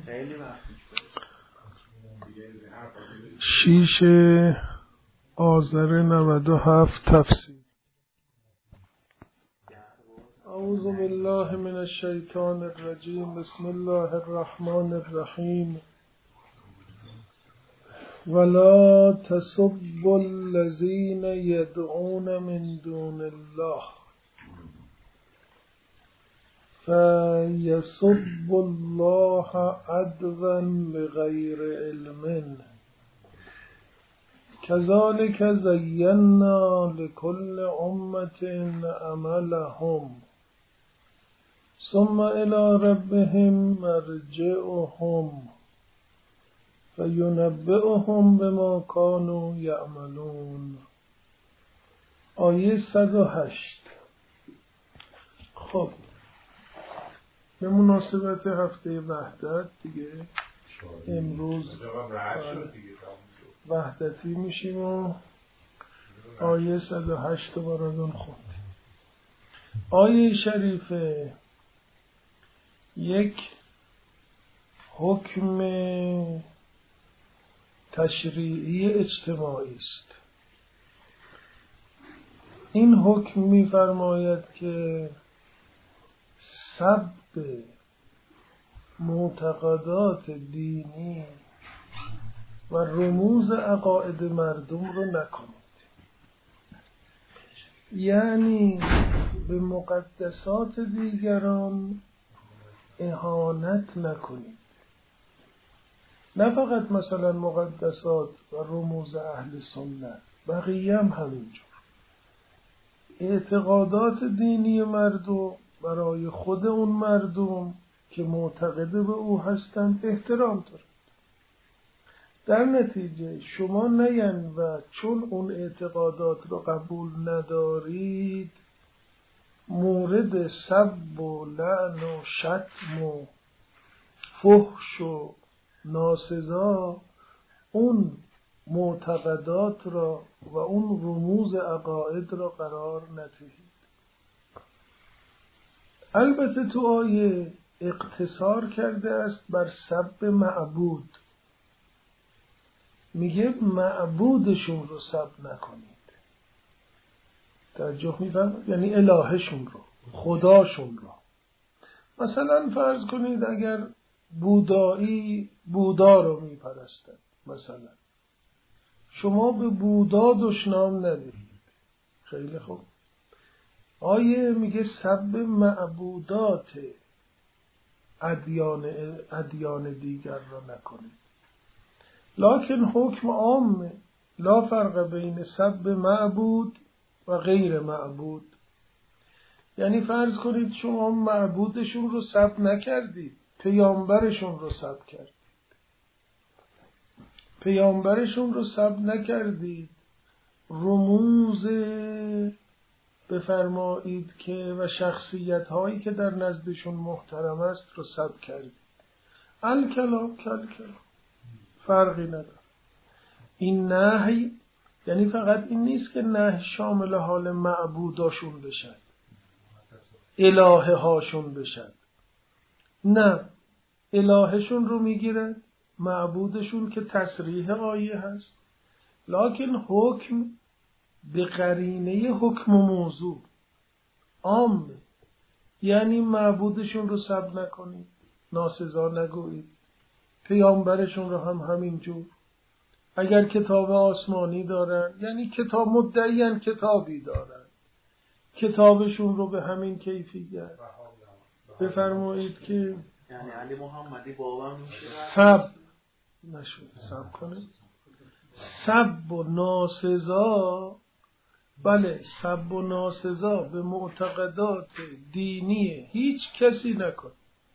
6 آذر 97 تفسیر. اعوذ بالله من الشیطان الرجیم. بسم الله الرحمن الرحیم. ولا تسبوا الذين يدعون من دون الله فيسبوا الله عدوا بغير علم كذلك زينا لكل أمة عملهم ثم إلى ربهم مرجعهم فینبئهم بما كانوا یعملون. آیه 108. خب به مناسبت هفته وحدت دیگه امروز وحدتی میشیم و آیه 108 رو براتون خوند. آیه شریفه یک حکم تشریعی اجتماعی است. این حکم می‌فرماید که سب معتقدات دینی و رموز عقاید مردم رو نکنید، یعنی به مقدسات دیگران اهانت نکنید. نه فقط مثلا مقدسات و رموز اهل سنت، بقیه هم همینجور. اعتقادات دینی مردم برای خود اون مردم که معتقد به او هستند احترام دارد. در نتیجه شما نین و چون اون اعتقادات رو قبول ندارید مورد سب و لعن و شتم و فحش و ناسزا اون معتقدات را و اون رموز عقاید را قرار ندهید. البته تو آیه اقتصار کرده است بر سب معبود، میگه معبودشون رو سب نکنید. توجه می‌فرمایید؟ یعنی الهشون رو، خداشون رو. مثلا فرض کنید اگر بودایی بودا رو میپرستند، مثلا شما به بودا دشنام ندهید. خیلی خوب. آیه میگه سب معبودات ادیان دیگر را نکنید. لکن حکم عامه، لا فرق بین سب معبود و غیر معبود. یعنی فرض کنید شما معبودشون رو سب نکردید، پیامبرشون رو سب کردید. پیامبرشون رو سب نکردید، رموز بفرمایید که و شخصیت هایی که در نزدشون محترم است رو سب کردید. الکلام کلام فرقی نداره. این نهی یعنی فقط این نیست که نهی شامل حال معبوداشون بشد، الهه هاشون بشد. نه، الهشون رو میگیرد، معبودشون که تصریح آیه هست، لکن حکم به قرینه حکم و موضوع عامه. یعنی معبودشون رو سب نکنید، ناسزا نگویید، پیامبرشون رو هم همینجور. اگر کتاب آسمانی دارن، یعنی کتاب مدعیان کتابی دارن، کتابشون رو به همین کیفیت بفرمایید که یعنی علی محمدی باور میشه سب نشود، سب کنید. سب و ناسزا، بله، سب و ناسزا به معتقدات دینی هیچ کسی نکن.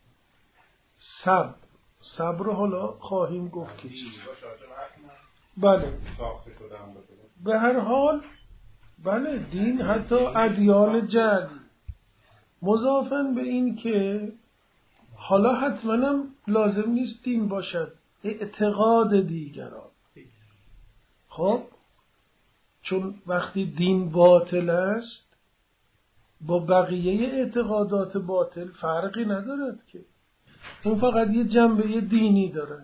سب رو حالا خواهیم گفت که چیست. بله، به هر حال بله، دین حتی ادیان جعلی مضافن به این که حالا حتما هم لازم نیست دین باشد، اعتقاد دیگران. خب چون وقتی دین باطل است با بقیه اعتقادات باطل فرقی ندارد که. اون فقط یه جنبه دینی داره.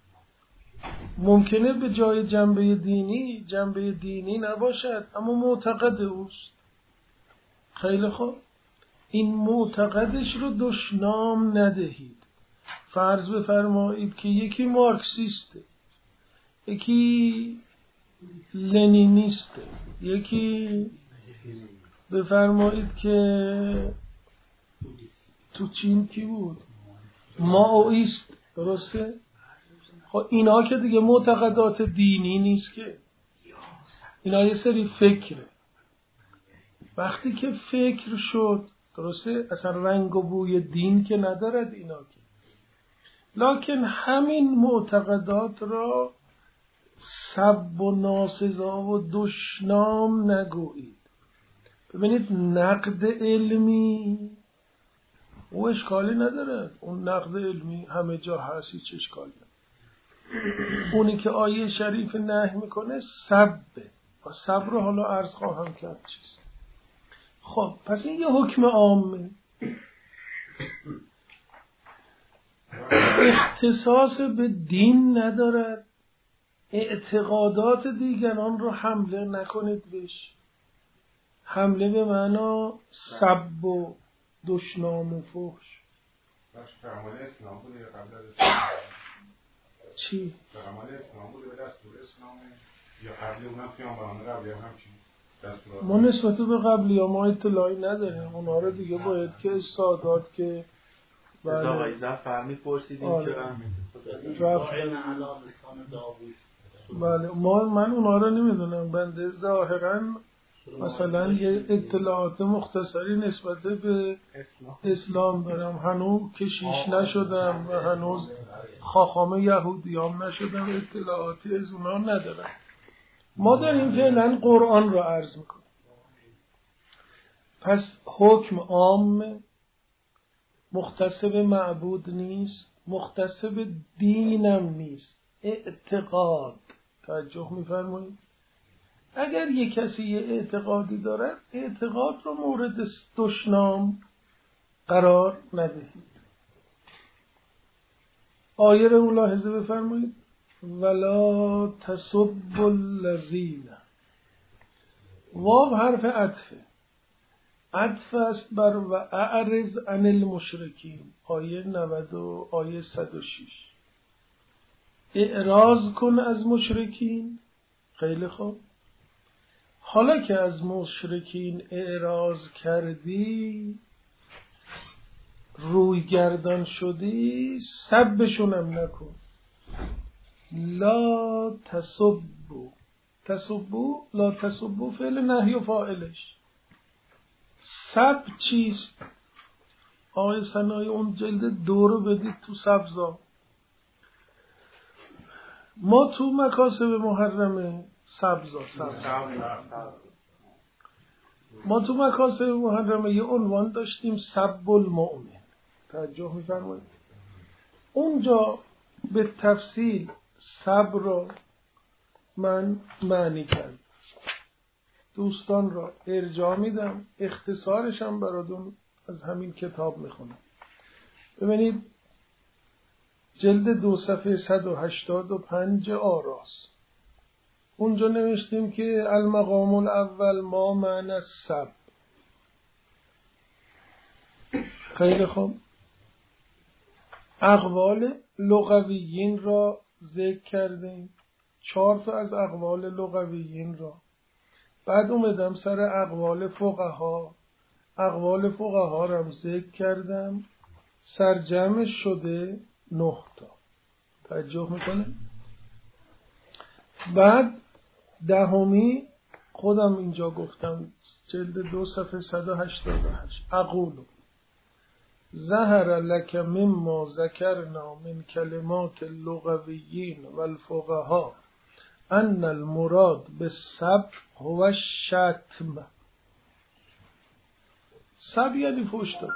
ممکنه به جای جنبه دینی نباشد، اما معتقد اوست. خیلی خوب، این معتقدش رو دشنام ندهید. فرض بفرمایید که یکی مارکسیسته، یکی لنینیسته، یکی بفرمایید که تو چین کی بود؟ مائویست، درسته؟ خب اینا که دیگه معتقدات دینی نیست که، اینا یه سری فکره. وقتی که فکر شد، درسته؟ اصلا رنگ و بوی دین که ندارد اینا که. لکن همین معتقدات را سب و ناسزا و دشنام نگویید. ببینید نقد علمی او اشکالی نداره، اون نقد علمی همه جا هست، هیچ اشکالی نداره. اونی که آیه شریف نهی میکنه سبه، و سب رو حالا عرض خواهم کرد چیست. خب پس این یه حکم عامه، اختصاص به دین ندارد. اعتقادات دیگران رو حمله نکنید بهش. حمله به معنا سب و دشنام و فحش. فرمان اسلام بوده یا قبل از اسلام؟ چی؟ فرمان اسلام بوده و دستور اسلام یا قبل اونم پیامبران قبلی هم همچین دستورات؟ ما نسبت به قبلی ها ما اطلاعی نداریم، اونا رو دیگه باید که استادات که آقای زفر میپرسیدیم که بله من اونا رو نمیدونم. بنده ظاهرا مثلا یه اطلاعات مختصری نسبت به اسلام دارم، هنوز کشیش نشدم و هنوز خاخام یهودیام نشدم، اطلاعاتی از اونا ندارم. ما داریم فعلا قرآن رو عرض میکنیم. پس حکم عام، مختص به معبود نیست، مختص به دینم نیست، اعتقاد. توجه میفرمایید؟ اگر یک کسی یه اعتقادی دارد، اعتقاد رو مورد دشنام قرار ندهید. آیه رو ملاحظه بفرمایید. ولا تسبوا الذین، واو حرف عطفه، عطف است بر و اعرض عن المشرکین، آیه 90 و آیه 106. اعراض کن از مشرکین. خیلی خوب، حالا که از مشرکین اعراض کردی، روی گردان شدی، سبشون هم نکن. لا تسبو، تسبو لا تسبو فعل نهی و فاعلش. سب چیست؟ آقای سنایی اون جلد 2 رو بدید تو سبزا. ما تو مکاسب محرمه سبزا ما تو مکاسب محرمه یه عنوان داشتیم سب المؤمن. توجه می‌فرمایید؟ اونجا به تفصیل سب رو من معنی کردم، دوستان را ارجاع میدم، اختصارشم براتون از همین کتاب میخونم. ببینید جلد 2 صفحه 185 آراس، اونجا نوشتیم که المقام الاول ما معنی السب. خیلی خوب، اقوال لغویین را ذکر کردیم، 4 تا از اقوال لغویین را. بعد اومدم سر اقوال فقها، اقوال فقها را هم ذکر کردم، سرجمعش شده 9 تا. توجه میکنه؟ بعد 10 خودم اینجا گفتم، جلد 2 صفحه 188. اقولو ظهر لك مما ذکرنا من کلمات اللغویین والفقها ان المراد بالسب هو الشتم. سب یعنی فحش دادن،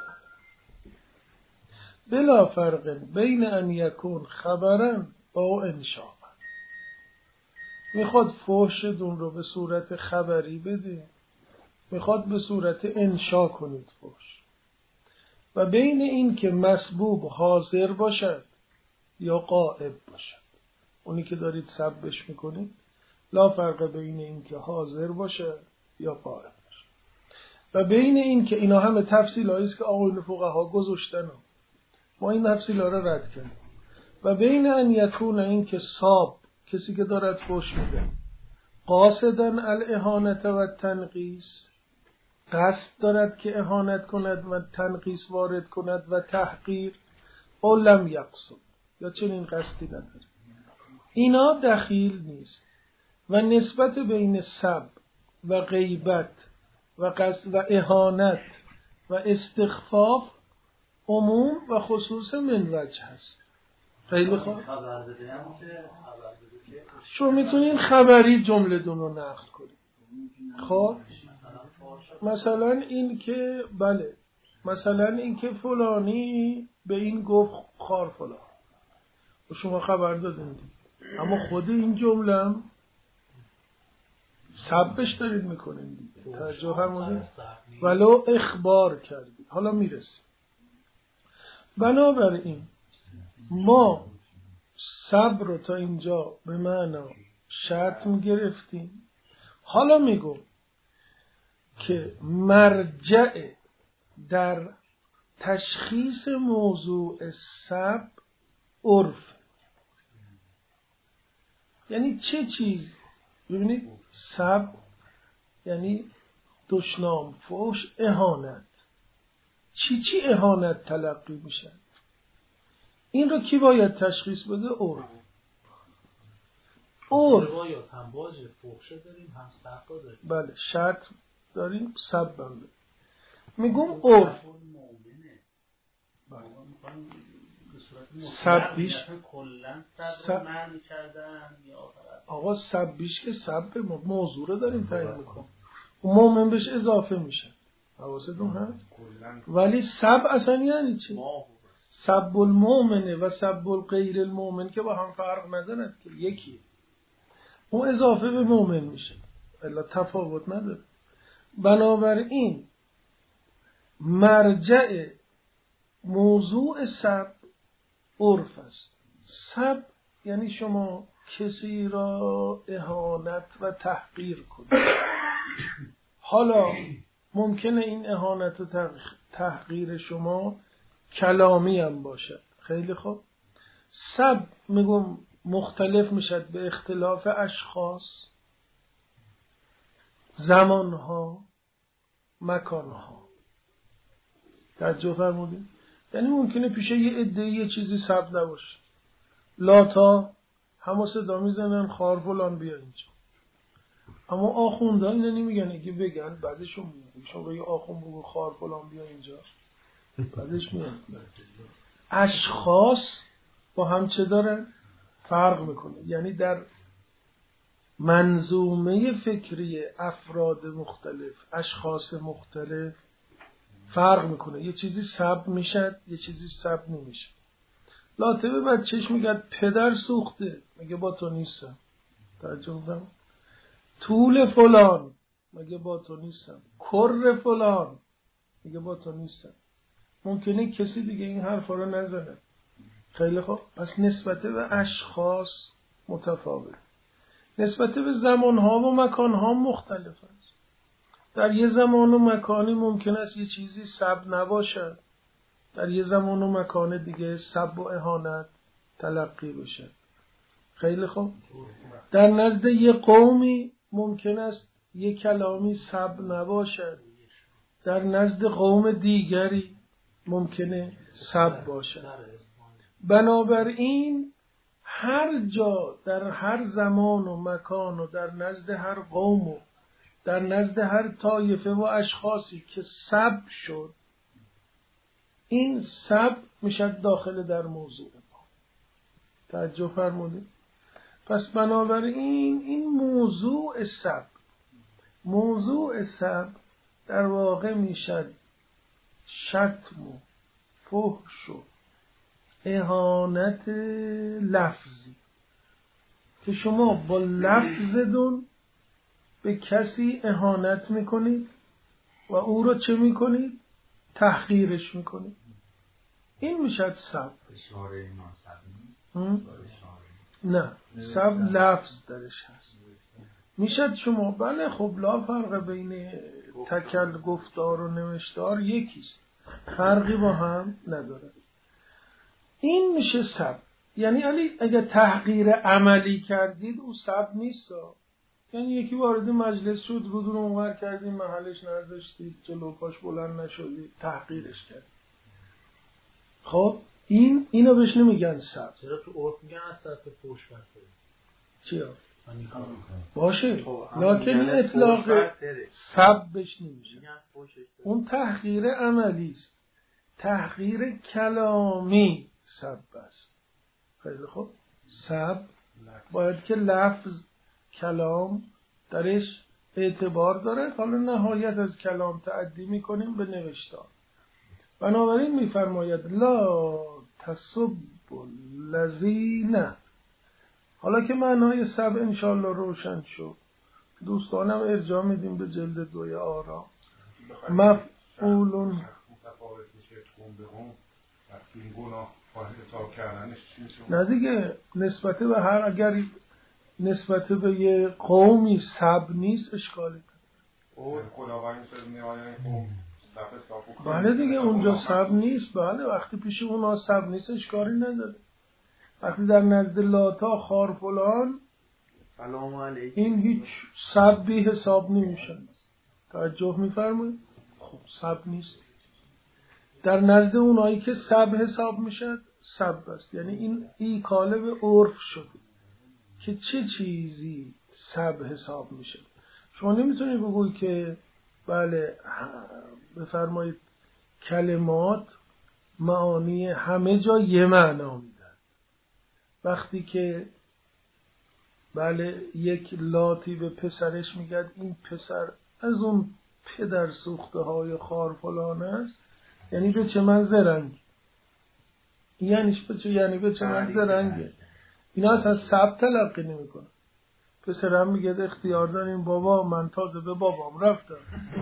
بلا فرق بین ان یکون خبرن او انشاء. میخواد فحشتون رو به صورت خبری بده، میخواد به صورت انشاء کنید فحش. و بین این که مسبوب حاضر باشد یا غائب باشد. اونی که دارید سبش میکنید لا فرق بین این که حاضر باشه یا غائب باشه. و بین این که اینا همه تفصیلایی است که آقایون فقها گذاشتن، ما این تفصیلا رو رد کردیم. و بین ان یکون این که صاب، کسی که دارد فحش میده، قاصدن الاهانت و تنقیص، قصد دارد که اهانت کند و تنقیص وارد کند و تحقیر، او لم یقصد، یا چنین قصدی نداره، اینا دخیل نیست. و نسبت بین سب و غیبت و قصد و اهانت و استخفاف عموم و خصوص من وجه هست. خیلی خوب. شما میتونین خبری جمله دون رو نقل کنید. خب مثلا این که بله، مثلا این که فلانی به این گفت خار فلان، و شما خبر دادید، اما خود این جمله هم سبش دارید میکنید دیگه، توجه فرمودید، ولو اخبار کردید. حالا میرسیم. بنابراین ما صبر رو تا اینجا به معنا شتم گرفتیم. حالا میگم که مرجع در تشخیص موضوع سب عرف، یعنی چه چیز؟ ببینید سب یعنی دشنام، فحش، اهانت. چی اهانت تلقی میشه؟ این رو کی باید تشخیص بده؟ عرف. روایات هم باز فحشه داریم، هم سب داریم. بله، شرط داریم، سب هم داریم. میگم عرف. سبیش آقا سبیش که سب موضوع رو داریم تعیین میکنیم، مومن بهش اضافه میشه، حواستون هست. ولی سب اصلا یعنی چی؟ سب المؤمن و سب الغیر المؤمن که با هم فرق ندارد که یکیه، اون اضافه به مؤمن میشه، الا تفاوت نداره. بنابراین مرجع موضوع سب عرف است. سب یعنی شما کسی را اهانت و تحقیر کنید. حالا ممکنه این اهانت و تحقیر شما کلامی هم باشد. خیلی خوب. سب میگم مختلف میشد به اختلاف اشخاص، زمانها، مکانها. توجه فرمودید؟ یعنی ممکنه پیش یه عده یه چیزی سب نباشه، لاتا همه صدا میزنن خار فلان بیا اینجا، اما آخونده اینو نمیگن، اگه بگن بعدشون میگن، شما بگه آخون بگو خار فلان بیا اینجا، بعدش میگن. اشخاص با هم چه دارن؟ فرق میکنه. یعنی در منظومه فکری افراد مختلف، اشخاص مختلف فرق میکنه. یه چیزی سب میشد، یه چیزی سب نمیشه. لاطبه بچهش میگه پدر سوخته، میگه با تو نیستم. توجه کنم. طول فلان، میگه با تو نیستم. کر فلان، میگه با تو نیستم. ممکنه کسی دیگه این حرفا رو نزنه. خیلی خوب. پس نسبت به اشخاص متفاوت، نسبت به زمانها و مکانها مختلف است. در یه زمان و مکانی ممکن است یه چیزی سب نباشد، در یه زمان و مکان دیگه سب و اهانت تلقی بشه. خیلی خوب. در نزد یه قومی ممکن است یه کلامی سب نباشد، در نزد قوم دیگری ممکنه سب باشد. بنابراین هر جا در هر زمان و مکان و در نزد هر قوم و در نزد هر طایفه و اشخاصی که سب شد، این سب میشد داخل در موضوع ما. توجه فرمودید؟ پس بنابراین این موضوع سب در واقع میشد شتم و فحش و اهانت لفظی که شما با لفظتون به کسی اهانت میکنید و او رو چه میکنید؟ تحقیرش میکنید. این میشد سب. اشاره ناسبی نه سب لفظ درش هست. میشد شما بله خب لا فرق بین تکل گفتار و نوشتار یکیست، فرقی با هم نداره. این میشه سب. یعنی اگه تحقیر عملی کردید او سب نیست. یعنی یکی وارد مجلس شد رو اونور کردید، محلش نذاشتید، جلو پاش بلند نشدید، تحقیرش کردید. خب اینو بهش نمیگن سب. چرا تو عرف میگن از طرف فحش برخورد؟ چیا؟ باشه لکن این اطلاق سب بهش نمیشه. اون تحقیر عملی است. تحقیر کلامی سب است. خیلی خوب. سب باید که لفظ کلام درش اعتبار داره. حالا نهایت از کلام تعدی میکنیم به نوشتار. بنابراین میفرماید لا تسب الذین. حالا که معنای سب انشالله روشن شد، دوستانم ارجاع میدیم به جلد 2 آرا. مفعول نه دیگه نسبت به هر، اگر نسبت به یه قومی سب نیست اشکالی داره. بله دیگه اونجا سب نیست. بله وقتی پیش اونا سب نیست اشکالی نداره. وقتی در نزد لاتا خار فلان سلام علیکم این هیچ سبی حساب نمیشه. توجه میفرمایید؟ خب سب نیست. در نزد اونایی که سب حساب میشه سب است. یعنی این ایکاله به عرف شده که چه چیزی سب حساب میشه. شما نمیتونید بگوی که بله بفرمایید کلمات معانی همه جا یه معنا میدن. وقتی که بله یک لاتی به پسرش میگه این پسر از اون پدر سوخته های خار فلان است، یعنی به چه من زرنگ، یعنی به چه من زرنگه. اینا اصلا سب تلقی نمی کنن. پسرم میگه اختیار داریم بابا، من تازه به بابام رفتم،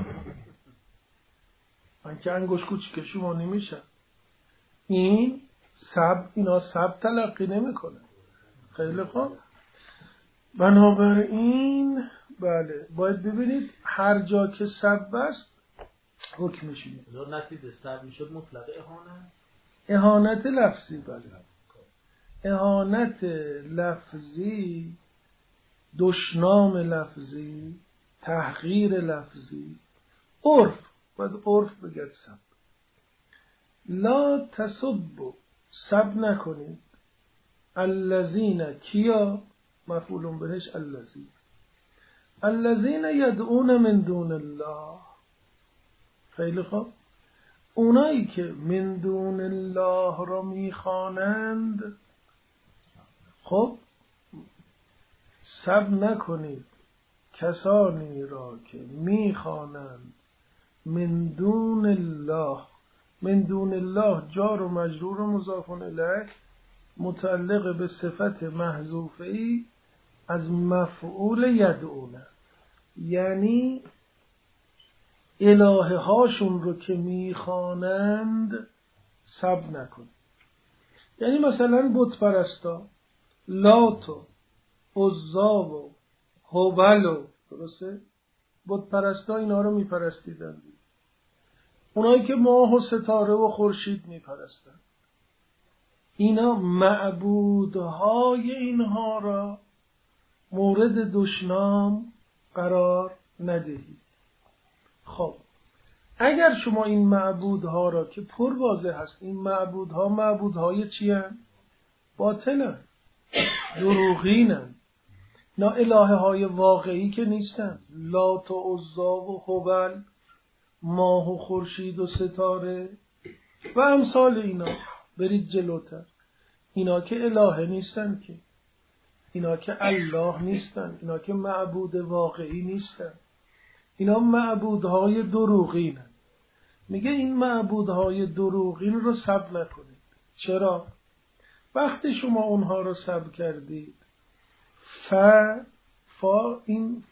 من که انگوش کوچیک شما نمیشم. این سب، اینا سب تلقی نمی کنن. خیلی خوب. بنابراین بله باید ببینید هر جا که سب است حکمش میده. نتیجه سب میشد مطلق اهانت. اهانت لفظی. بله اهانت لفظی، دشنام لفظی، تحقیر لفظی، عرف. باید عرف بگد سب. لا تسبوا، سب نکنید. الذین کیا، مفعول بهش الذین. الذین یدعون من دون الله. خیلی خوب. اونایی که من دون الله را میخوانند، خب سب نکنید کسانی را که میخوانند من دون الله. من دون الله جار و مجرور و مضاف الیه متعلق به صفت محذوفه‌ای از مفعول یدعونه. یعنی الهه هاشون رو که میخوانند سب نکن. یعنی مثلا بت پرستا لات و عزا و هبل و درسته بت پرستا اینا رو میپرستیدند. اونایی که ماه و ستاره و خورشید میپرستند، اینا معبودهای اینها را مورد دشنام قرار ندهید. خب اگر شما این معبودها را که پر واضح هست، این معبودها معبودهای چی هستند؟ باطلن، دروغینن، نه الهه های واقعی که نیستن. لات و عزا و هبل، ماه و خورشید و ستاره و امثال اینا. برید جلوتر. اینا که الهه نیستن، که اینا که الله نیستن، اینا که معبود واقعی نیستن، اینا معبودهای دروغینن. میگه این معبودهای دروغین رو سب نکنید. چرا؟ وقتی شما اونها رو سب کردید، این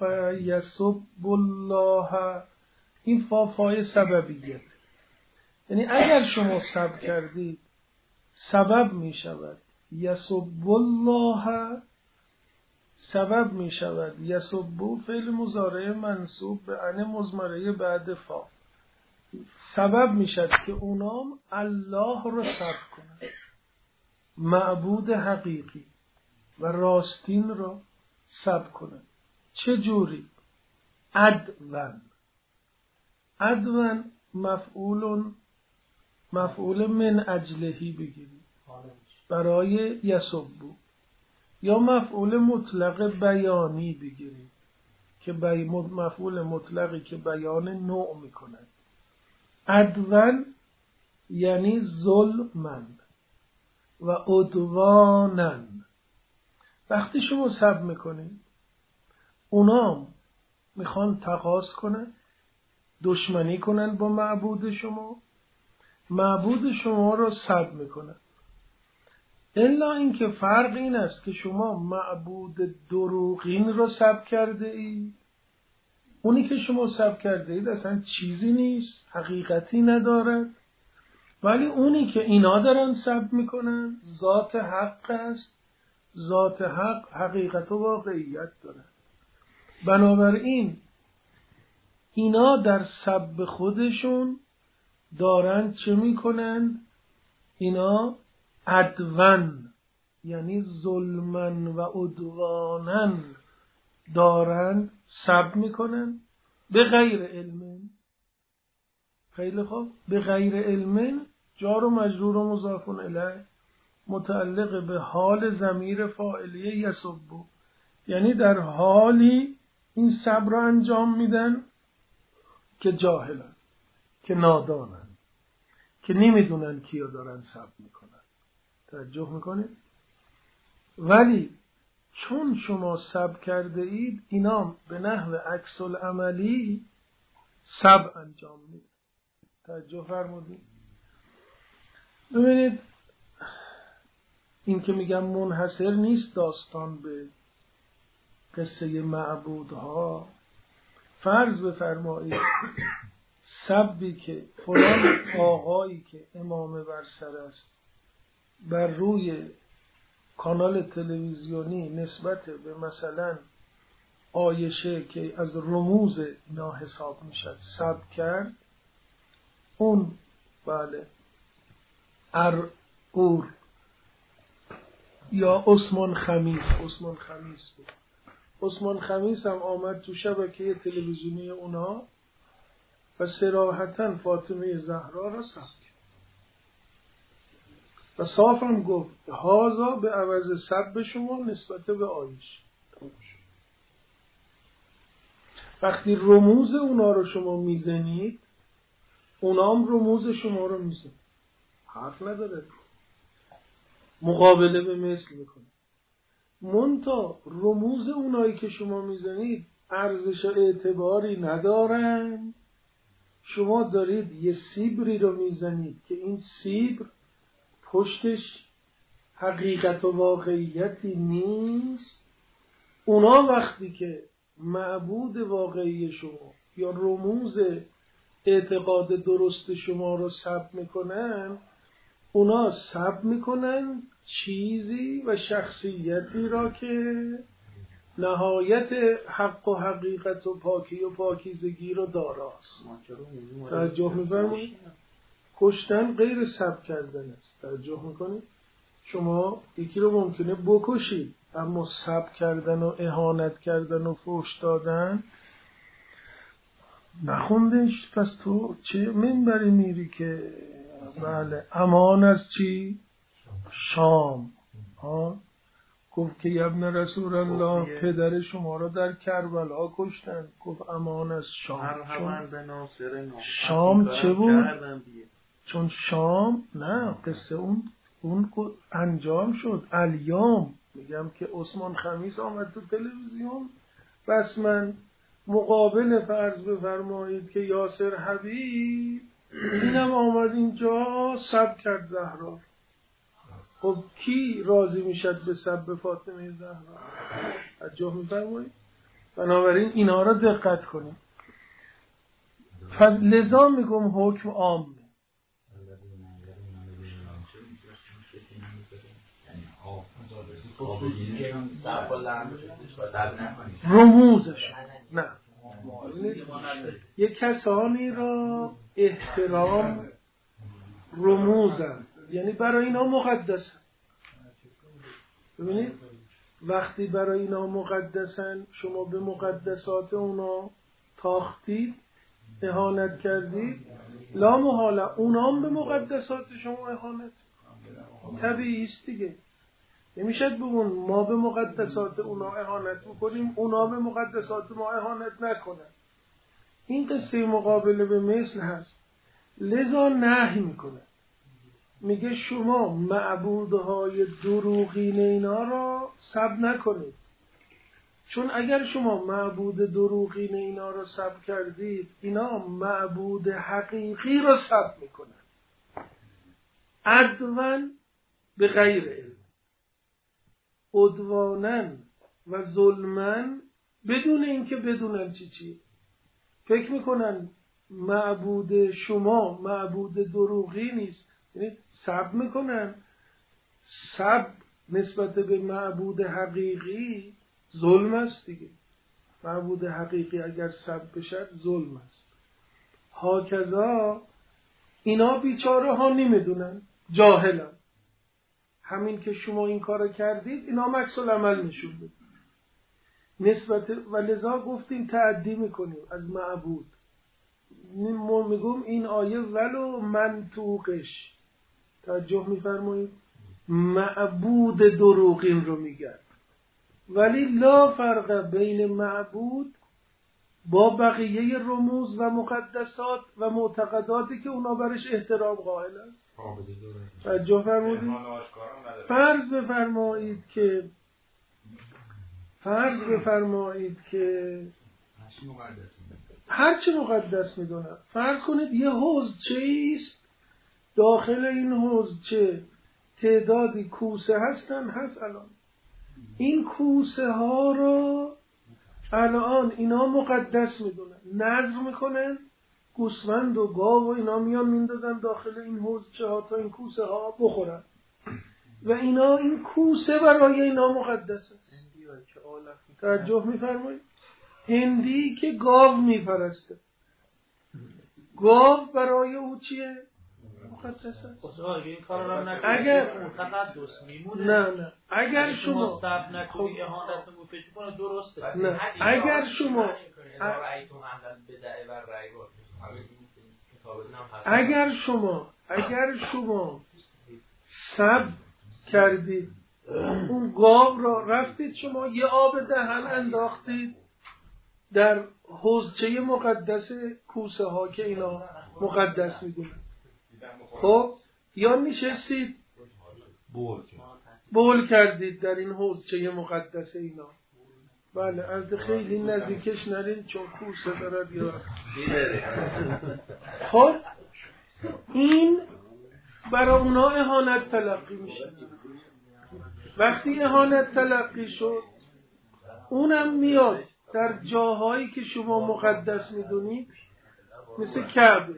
یسب الله، این فای سببیت. یعنی اگر شما سب کردید سبب می شود یسب الله، سبب می شود یسب فعل مضارع منصوب به ان مضمره بعد فا، سبب می شود که اونام الله رو سب کنند، معبود حقیقی و راستین رو سب کنند. چه جوری؟ عدون مفعول من اجلهی بگیرید برای یسبو، یا مفعول مطلق بیانی بگیرید که مفعول مطلقی که بیان نوع میکند. عدون یعنی ظلمن و عدوانن. وقتی شما سب میکنید اونام میخوان تقاضا کنن، دشمنی کنن با معبود شما، معبود شما رو سب میکنن. الا اینکه فرق این است که شما معبود دروغین رو سب کرده اید، اونی که شما سب کرده اید اصلا چیزی نیست، حقیقتی ندارد، ولی اونی که اینا دارن سب میکنن ذات حق است، ذات حق حقیقت و واقعیت دارد. بنابراین اینا در سب خودشون دارن چه میکنن؟ اینا عدون یعنی ظلمن و عدوانن دارن سب میکنن به غیر علم. خیلی خوب، به غیر علم جار و مجرور و مضاف الیه متعلق به حال ضمیر فاعلیه یسبو، یعنی در حالی این سب را انجام میدن که جاهلن، که نادانن، که نمیدونن کیا دارن سب میکنن. توجه میکنید؟ ولی چون شما سب کرده اید اینا به نحو عکس العملی سب انجام میدن. توجه فرمودید؟ ببینید این که میگم منحصر نیست داستان به قصه معبودها. فرض بفرمایید سبی که فلان آقایی که امام بر سر است بر روی کانال تلویزیونی نسبت به مثلا عایشه که از رموز اینا حساب میشد سب کرد، اون بله ارعور یا عثمان خمیس بود. عثمان خمیس هم آمد تو شبکه تلویزیونی اونا و صراحتاً فاطمه زهرا را سب کرد و صاف هم گفت هازا به عوض سب شما نسبت به عایشه. وقتی رموز اونا رو شما میزنید اونا هم رموز شما رو میزنید، حرف نداره، مقابله به مثل میکنه. منتها رموز اونایی که شما میزنید ارزش و اعتباری ندارن. شما دارید یه سیبری رو میزنید که این سیبر پشتش حقیقت و واقعیتی نیست. اونا وقتی که معبود واقعی شما یا رموز اعتقاد درست شما رو سب میکنن، اونا سب میکنن چیزی و شخصیتی را که نهایت حق و حقیقت و پاکی و پاکیزگی رو داراست. توجه می‌فرمایید؟ کشتن غیر سب کردن است. توجه میکنید؟ شما یکی رو ممکنه بکشید اما سب کردن و اهانت کردن و فحش دادن نخوندش، پس تو چه منبری میری که بله امان از چی؟ شام. گفت که ابن رسول الله پدر شما را در کربلا کشتن، گفت امان از شام. شام چه بود؟ چون شام نه قصه اون انجام شد الیام. میگم که عثمان خمیس آمد تو تلویزیون، بس من مقابل فرض بفرمایید که یاسر حبیب اینم آمد اینجا سب کرد زهرا. خب کی راضی میشد به سب فاطمه زهرا؟ توجه می‌فرمایید؟ بنابراین اینا را دقت کنید. لذا میگم حکم عامه. رموزش نه، یک کسانی را احترام رموزن، یعنی برای اینا مقدسن. ببینید وقتی برای اینا مقدسن، شما به مقدسات اونا تاختید، اهانت کردید، لا محاله اونا هم به مقدسات شما اهانت. طبیعی است دیگه. نمیشد بگون ما به مقدسات اونا اهانت میکنیم، اونا به مقدسات ما اهانت نکنن. این قصه مقابله به مثل هست. لذا نهی میکنه، میگه شما معبودهای دروغین اینا را سب نکنید، چون اگر شما معبود دروغین اینا را سب کردید، اینا معبود حقیقی را سب میکنن، عدوان به غیر علم، عدوانن و ظلمن، بدون اینکه بدونن چی فکر میکنن معبود شما معبود دروغی نیست، یعنی سب میکنن. سب نسبت به معبود حقیقی ظلم است دیگه. معبود حقیقی اگر سب بشد ظلم است. هاکذا اینا بیچاره ها نمیدونن، جاهلن. همین که شما این کار کردید اینا عکس العمل نشون بدید نسبت، و لذا گفتیم تعدی میکنیم از معبود. میگم این آیه ولو منطوقش، توجه میفرمایید، معبود دروغین رو میگن، ولی لا فرق بین معبود با بقیه رموز و مقدسات و معتقداتی که اونا برش احترام قائلن. توجه فرمودید. فرض بفرمایید که هر چه مقدس میدونن، فرض کنید یه حوضچه ایست، داخل این حوضچه تعدادی کوسه هست الان. این کوسه ها رو الان اینا مقدس میدونن، نذر میکنن، گوسفند و گاو و اینا میان میندازن داخل این حوضچه ها تا این کوسه ها بخورن، و اینا این کوسه برای اینا مقدسه. توجه میفرمایید. هندی که گاو میپرسته، گاو برای او چیه؟ مقدسه. این کار رو نکنید. اگر تقدس میمونه. نه اگر شما صبر نکنید اهانت رو فکر کنید درسته. نه اگر شما صبر کردید، اون گاو را رفتید شما یه آب دهن انداختید در حوضچه مقدس کوسه ها که اینا مقدس میدونن، خب یا نشستید بول کردید در این حوضچه مقدس اینا. بله از خیلی نزدیکش نرین چون کوسه دارد یا خب این برای اونا اهانت تلقی میشه. وقتی اهانت تلقی شد، اونم میاد در جاهایی که شما مقدس میدونید، مثل کعبه،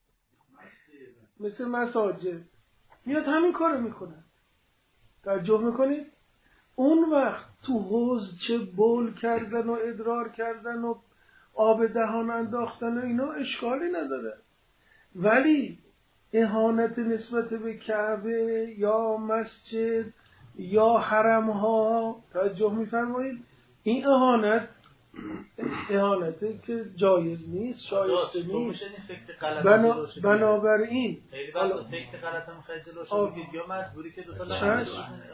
مثل مساجد، میاد همین کارو میکنه. توجه میکنید؟ اون وقت تو حوض چه بول کردن و ادرار کردن و آب دهان انداختن و اینا اشکالی نداره، ولی اهانت نسبت به کعبه یا مسجد یا حرم ها، توجه میفرمایید، این اهانتی که جایز نیست، شایسته نیست. بنابراین فکر غلط هم خیلی جلوش میگید یا مجبوری که دو تا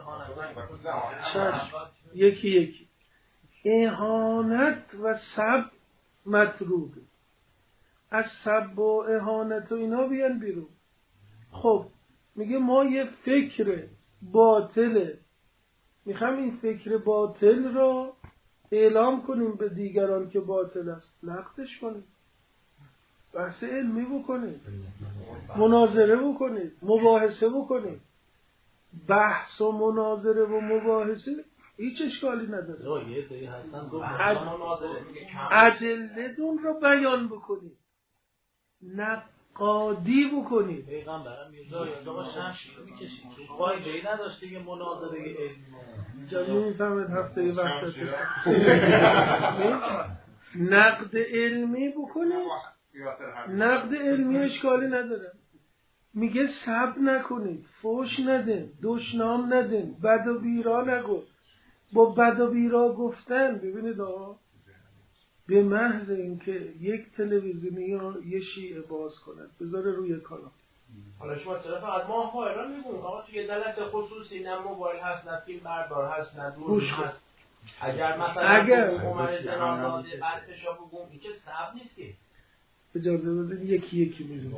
یکی اهانت و سب مطلوب، از سب و اهانت و اینا بیان بیرون. خب میگه ما یه فکر باطله، میخوام این فکر باطل را اعلام کنیم به دیگران که باطل است، نقدش کنیم، بحث علمی بکنید، مناظره بکنید، مباحثه بکنید. بحث و مناظره و مباحثه هیچ اشکالی نداره. ادلتون رو بیان بکنید، قاضی بکنید. پیغمبرم یه جایی از آقا شمشیر میکشید چون فایده‌ای نداشته یه مناظره علمی اینجا نمیفهمد هفته وقت نقد علمی بکنید. نقد علمی اشکالی نداره. میگه سب نکنید، فوش ندین، دشنام ندین، بد و بیرا نگو. با بد و بیرا گفتن ببینید آقا به محض اینکه یک تلویزیونی یا یه شیعه باز کند بذاره روی کانال، حالا شما طرف از ما خواهران میگون آقا توی جلسه خصوصی نه موبایل هست نه فیلم بردار هست نه دور هست. اگر مثلا عمر جنازاده بحثشا بگم این که صعب نیست که اجازه بدید یکی یکی میگم.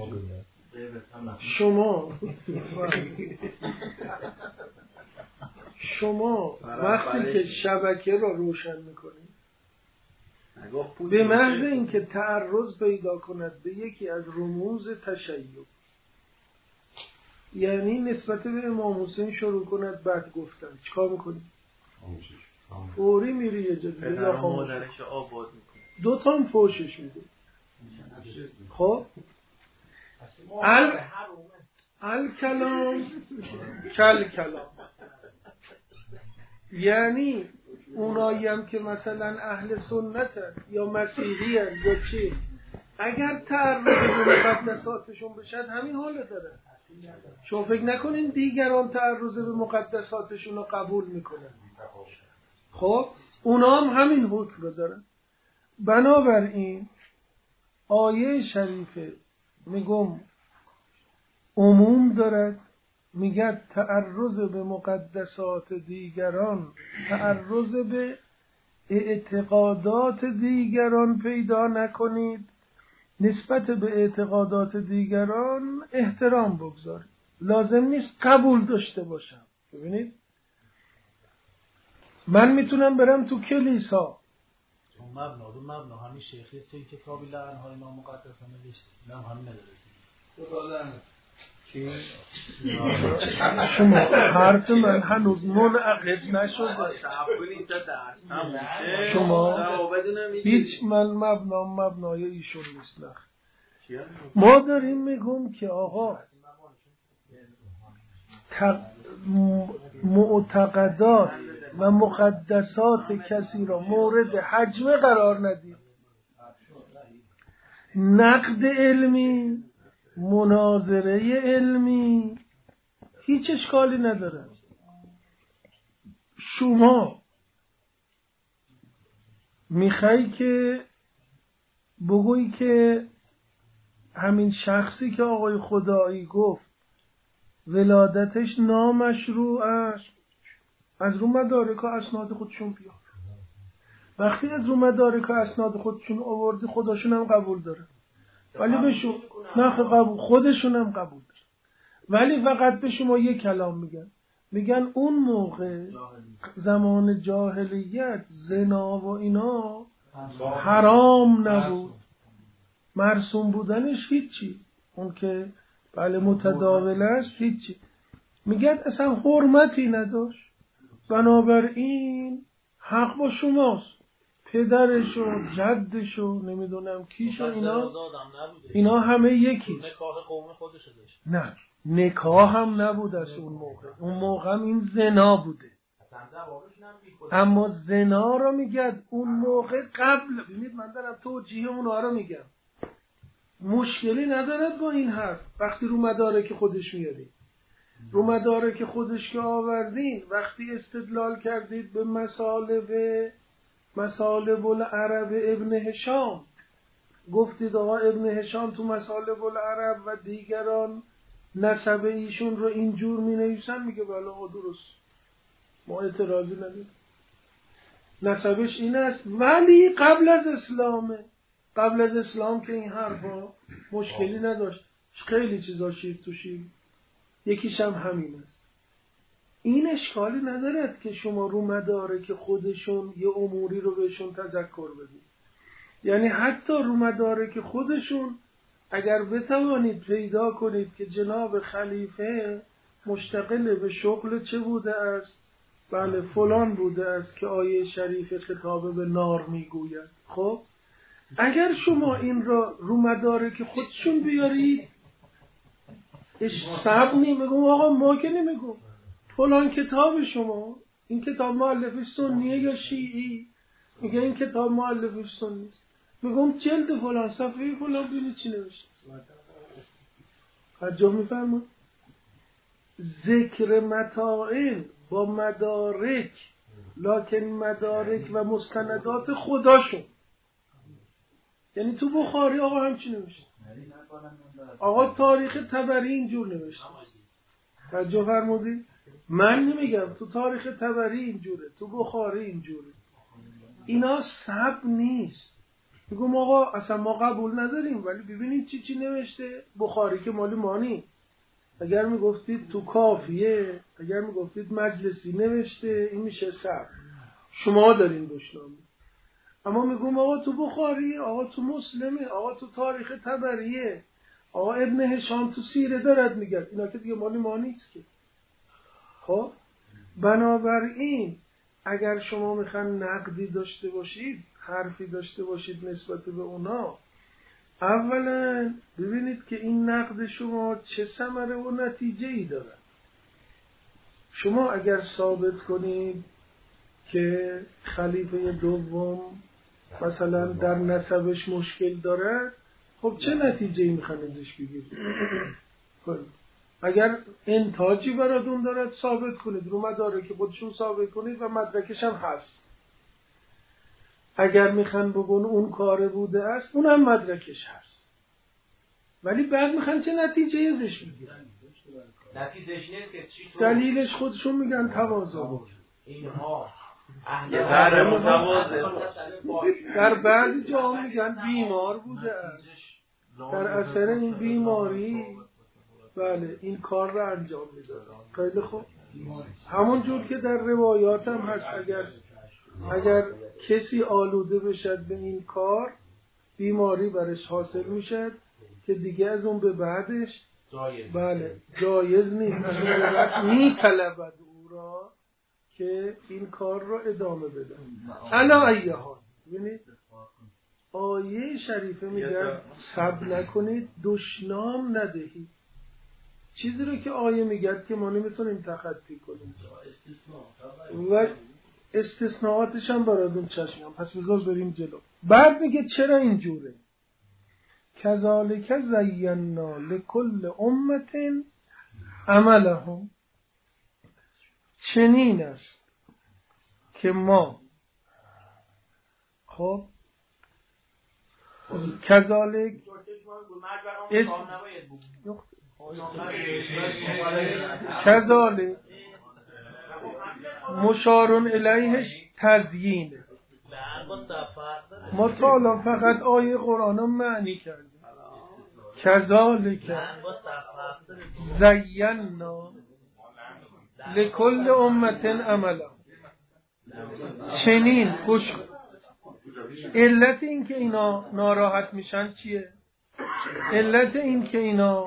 شما وقتی که شبکه را روشن میکنید به محض اینکه تعرض پیدا کند به یکی از رموز تشیع، یعنی نسبت به امام حسین شروع کند بد گفتن، چیکار میکنی؟ فوری میری یه جایی یا خاموشش آباد میکنی، دوتا هم فوشش میده. خب الکلام کل کلام، یعنی اونایی هم که مثلا اهل سنتن یا مسیحیان یا چی، اگر تعرض به مقدساتشون بشد همین حال داره. شما فکر نکنین دیگران تعرض به مقدساتشون رو قبول میکنن. خب اونا هم همین حکم رو دارن. بنابراین آیه شریفه میگم عموم دارد، میگه تعرض به مقدسات دیگران، تعرض به اعتقادات دیگران پیدا نکنید، نسبت به اعتقادات دیگران احترام بگذارید، لازم نیست قبول داشته باشم. ببینید من میتونم برم تو کلیسا مبنا همین شیخی است این کتابی لعنهای نامقدس نوشته، نه همین نداره. شما حرف من هنوز منعقد نشده. شما هیچ من مبنای ایشون نیست. ما داریم میگم که آقا معتقدات و مقدسات کسی را مورد حجم قرار ندید. نقد علمی، مناظره علمی هیچ اشکالی نداره. شما میخوای که بگویی که همین شخصی که آقای خدایی گفت ولادتش نامشروع است، از رو مدارک و اسناد خودشون بیار. وقتی از رو مدارک و اسناد خودشون آوردی خودشون هم قبول داره، ولی به شما نه قبول، خودشون هم قبول داره، ولی فقط به شما یک کلام میگن اون موقع زمان جاهلیت زنا و اینا حرام نبود، مرسوم بودنش هیچی، اون که بله متداول است هیچی، میگن اصلا حرمتی نداشت. بنابراین حق با شماست، پدرش و جدش و نمیدونم کیش و اینا همه یکی. نکاح قوم خودش داشت. نه نکاح هم نبود از اون موقع هم این زنا بوده. اما زنا رو میگد اون موقع قبل. ببینید من دارم توجیه اونها رو میگم، مشکلی ندارد با این حرف. وقتی رو مدارک خودش میارید، رو مدارک خودش که آوردین، وقتی استدلال کردید به مصالب العرب ابن هشام، گفتید آقا ابن هشام تو مصالب العرب و دیگران نسب ایشون رو اینجور می نویسن، میگه بله آقا درست، ما اعتراضی نداریم، نسبش این است، ولی قبل از اسلام که این حرفا مشکلی نداشت، خیلی چیزا شیر تو شیر، یکیش هم همین است. این اشکالی ندارد که شما رو مدارک خودشون یه اموری رو بهشون تذکر بدید. یعنی حتی رو مدارک خودشون اگر بتوانید پیدا کنید که جناب خلیفه مشتغل به شغل چه بوده است، بله فلان بوده است که آیه شریف خطاب به نار میگوید. خب اگر شما این را رو مدارک خودشون بیارید صبر نمیگم آقا، ما که نمیگم فلان کتاب شما این کتاب مؤلفش سنیه یا شیعی، میگه این کتاب مؤلفش سنی است، میگم جلد فلان صفحه فلان ببینید چی نوشته. توجه میفرمایید؟ ذکر متاعن با مدارک، لکن مدارک و مستندات خداشون. یعنی تو بخاری آقا همچی نوشته، آقا تاریخ طبری اینجور نوشته. توجه فرمودی؟ من نمیگم، تو تاریخ طبری اینجوره، تو بخاری اینجوره. اینا سب نیست. میگم آقا اصلا ما قبول نداریم، ولی ببینید چی نوشته. بخاری که مال مانی. اگر میگفتید تو کافیه، اگر میگفتید مجلسی نوشته، این میشه سب، شما دارین بشنامید. اما میگم آقا تو بخاری، آقا تو مسلمه، آقا تو تاریخ طبریه، آقا ابن هشام تو سیره دارد میگه، اینا که دیگه مال ما نیست که. خب بنابراین اگر شما میخوان نقدی داشته باشید، حرفی داشته باشید نسبت به اونا، اولا ببینید که این نقد شما چه ثمره و نتیجه ای داره. شما اگر ثابت کنید که خلیفه دوم مثلا در نسبش مشکل داره، خب چه نتیجه ای میخوان ازش بگیرید؟ اگر انتاجی براتون دارد ثابت کنید، رو مدارک خودشون ثابت کنید و مدرکش هم هست. اگر میخوان بگن اون کار بوده است، اون هم مدرکش هست، ولی بعد میخوان چه نتیجه ازش بگیرن؟ نتیجهش نیست که چی؟ دلیلش خودشون میگن تواضع بود. اینها در بعضی جا میگن بیمار بوده است، در اثر این بیماری بله این کار را انجام میداد. خیلی خوب، همون جور که در روایات هم هست اگر کسی آلوده بشد به این کار، بیماری برش حاصل میشد که دیگه از اون به بعدش بله جایز نیست، از اون به بعد میطلبد او را که این کار را ادامه بده. علا ایه حال، ببینید آیه شریفه میگه صبر نکنید، دشنام ندهید. چیزی رو که آیه میگه که ما نمیتونیم تخطی کنیم و استثناءاتش هم براتون چشمم. پس بذار بریم جلو. بعد میگه چرا اینجوره؟ کذالک زینا لکل امت عملهم، چنین است که ما خب کذالک کذالک مشارون الیهش تزیین. ما تا الان فقط آیه قرآن رو معنی کردیم. کذالک زینا لکل امت عملا، چنین گوش. علت این که اینا ناراحت میشن چیه؟ علت این که اینا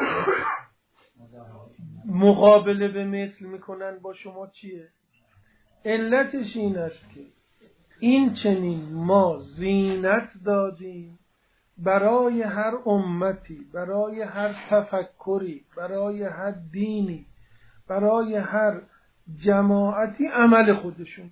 مقابله به مثل میکنن با شما چیه؟ علتش این است که این چنین ما زینت دادیم برای هر امتی، برای هر تفکری، برای هر دینی، برای هر جماعتی عمل خودشون.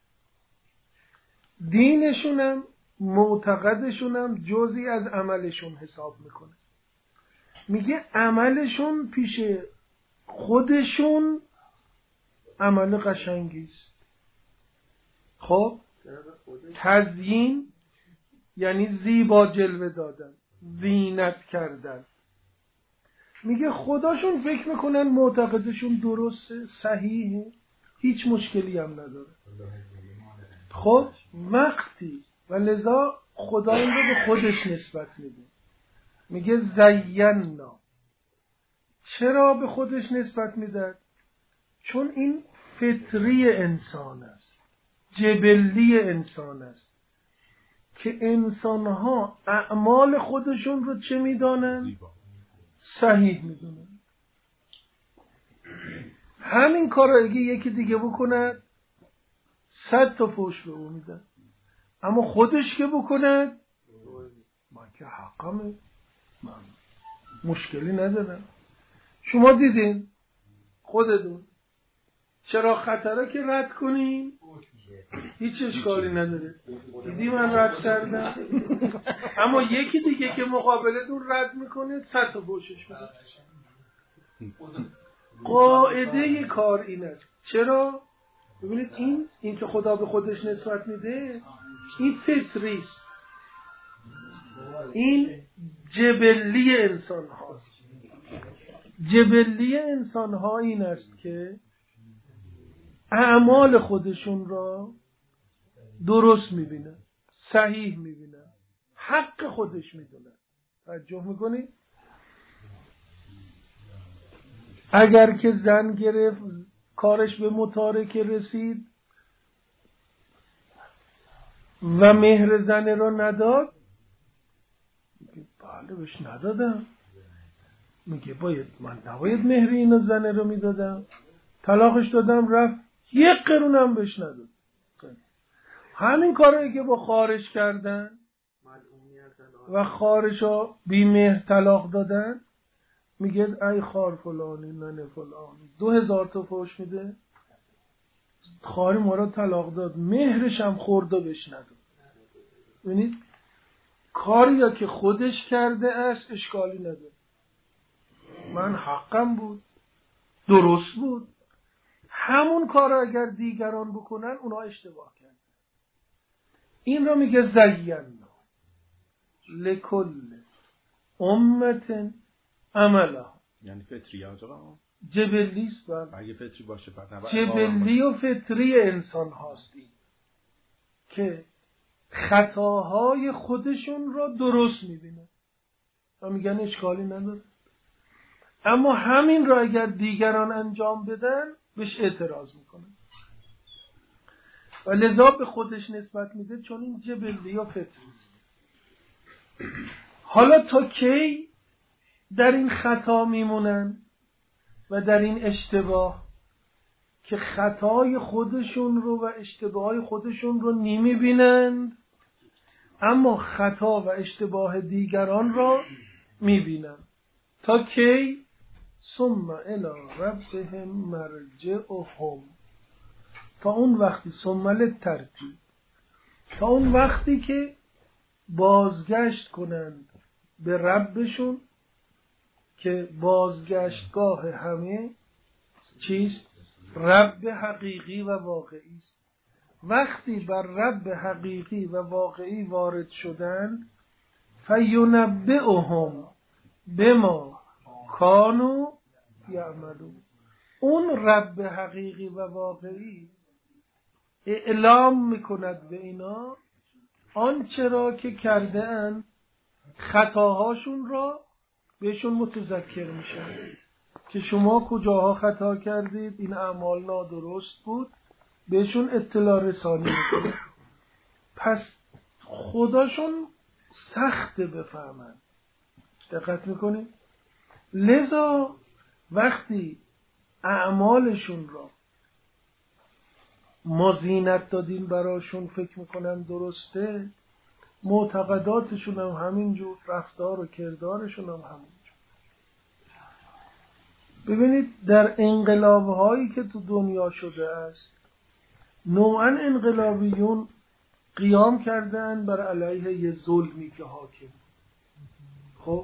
دینشونم معتقدشونم جزئی از عملشون حساب میکنه. میگه عملشون پیش خودشون عمل قشنگیست. خب تزیین یعنی زیبا جلوه دادن، زینت کردن. میگه خداشون فکر میکنن معتقدشون درسته، صحیحه، هیچ مشکلی هم نداره. خب وقتی و لذا خدا این رو به خودش نسبت میده. میگه زینا. چرا به خودش نسبت میده؟ چون این فطری انسان است، جبلی انسان است که انسانها اعمال خودشون رو چه میدانن؟ صحیح میدونن. همین کار رو اگه یکی دیگه بکند 100 تا فوش به اون میدن، اما خودش که بکند من که حقمه، من مشکلی ندارم. شما دیدین خودتون چرا خطره که رد کنین هیچ اشکالی نداره. دیدی من رد کردم اما یکی دیگه که مقابلتون رد میکنه 100 تا پوشش میده. قاعده کار این است. چرا؟ ببینید این که خدا به خودش نسبت میده این فطری است، این جبلی انسان هاست. جبلی انسان ها این است که اعمال خودشون را درست میبینن، صحیح میبینن، حق خودش میدونن. توجه میکنید؟ اگر که زن گرفت کارش به متارکه رسید و مهر زن را نداد، میگه بله بهش ندادم. میگه من نباید مهر اینو زن رو میدادم، طلاقش دادم رفت، 1 قرونم بهش نداد. همین کارهایی که با خارج کردن و خارجا بی مهر طلاق دادن، میگه ای خار فلانی ننه فلانی 2000 تا فوش میده، خاری ما را طلاق داد، مهرش هم خورد و بهش نداد. ببینید کاری که خودش کرده است اشکالی نداره، من حقم بود، درست بود. همون کار را اگر دیگران بکنن اونا اشتباه کردن. این رو میگه زینا لکل امت عملها، یعنی فطری آقا جبلیست. اگه فطری باشه جبلی و فطری انسان هاستی که خطاهای خودشون را درست میبینن و میگن اشکالی نداره، اما همین را اگر دیگران انجام بدن بهش اعتراض میکنن و لذا به خودش نسبت میده، چون این جبلی و فطری است. حالا تا کی در این خطا میمونن و در این اشتباه که خطای خودشون رو و اشتباه خودشون رو نمیبینند، اما خطا و اشتباه دیگران را میبینند. تا کی؟ ثم الی ربهم مرجعهم، تا اون وقتی ثم للترتیب، تا اون وقتی که بازگشت کنند به ربشون که بازگشتگاه همه چیست؟ رب حقیقی و واقعی است. وقتی بر رب حقیقی و واقعی وارد شدن، فینبئهم بما کانوا یعملون، اون رب حقیقی و واقعی اعلام میکند به اینا آنچه را که کرده اند، خطاهاشون را بهشون متذکر میشن که شما کجاها خطا کردید، این اعمال نادرست بود، بهشون اطلاع رسانی میکنه. پس خداشون سخته بفهمن. دقت میکنید؟ لذا وقتی اعمالشون را ما زینت دادیم براشون فکر میکنن درسته، معتقداتشون هم همینجور، رفتار و کردارشون هم همینجور. ببینید در انقلاب‌هایی که تو دنیا شده است، نوعاً انقلابیون قیام کردن بر علیه یه ظلمی که حاکم. خب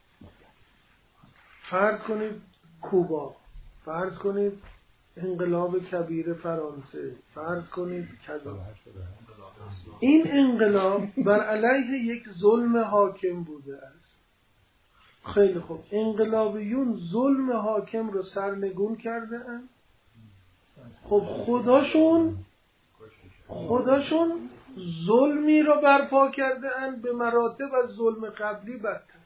فرض کنید کوبا، فرض کنید انقلاب کبیر فرانسه، فرض کنید کذا. این انقلاب بر علیه یک ظلم حاکم بوده است. خیلی خوب، انقلابیون ظلم حاکم رو سرنگون کرده اند. خب خداشون ظلمی رو برپا کرده اند به مراتب از ظلم قبلی بدتر.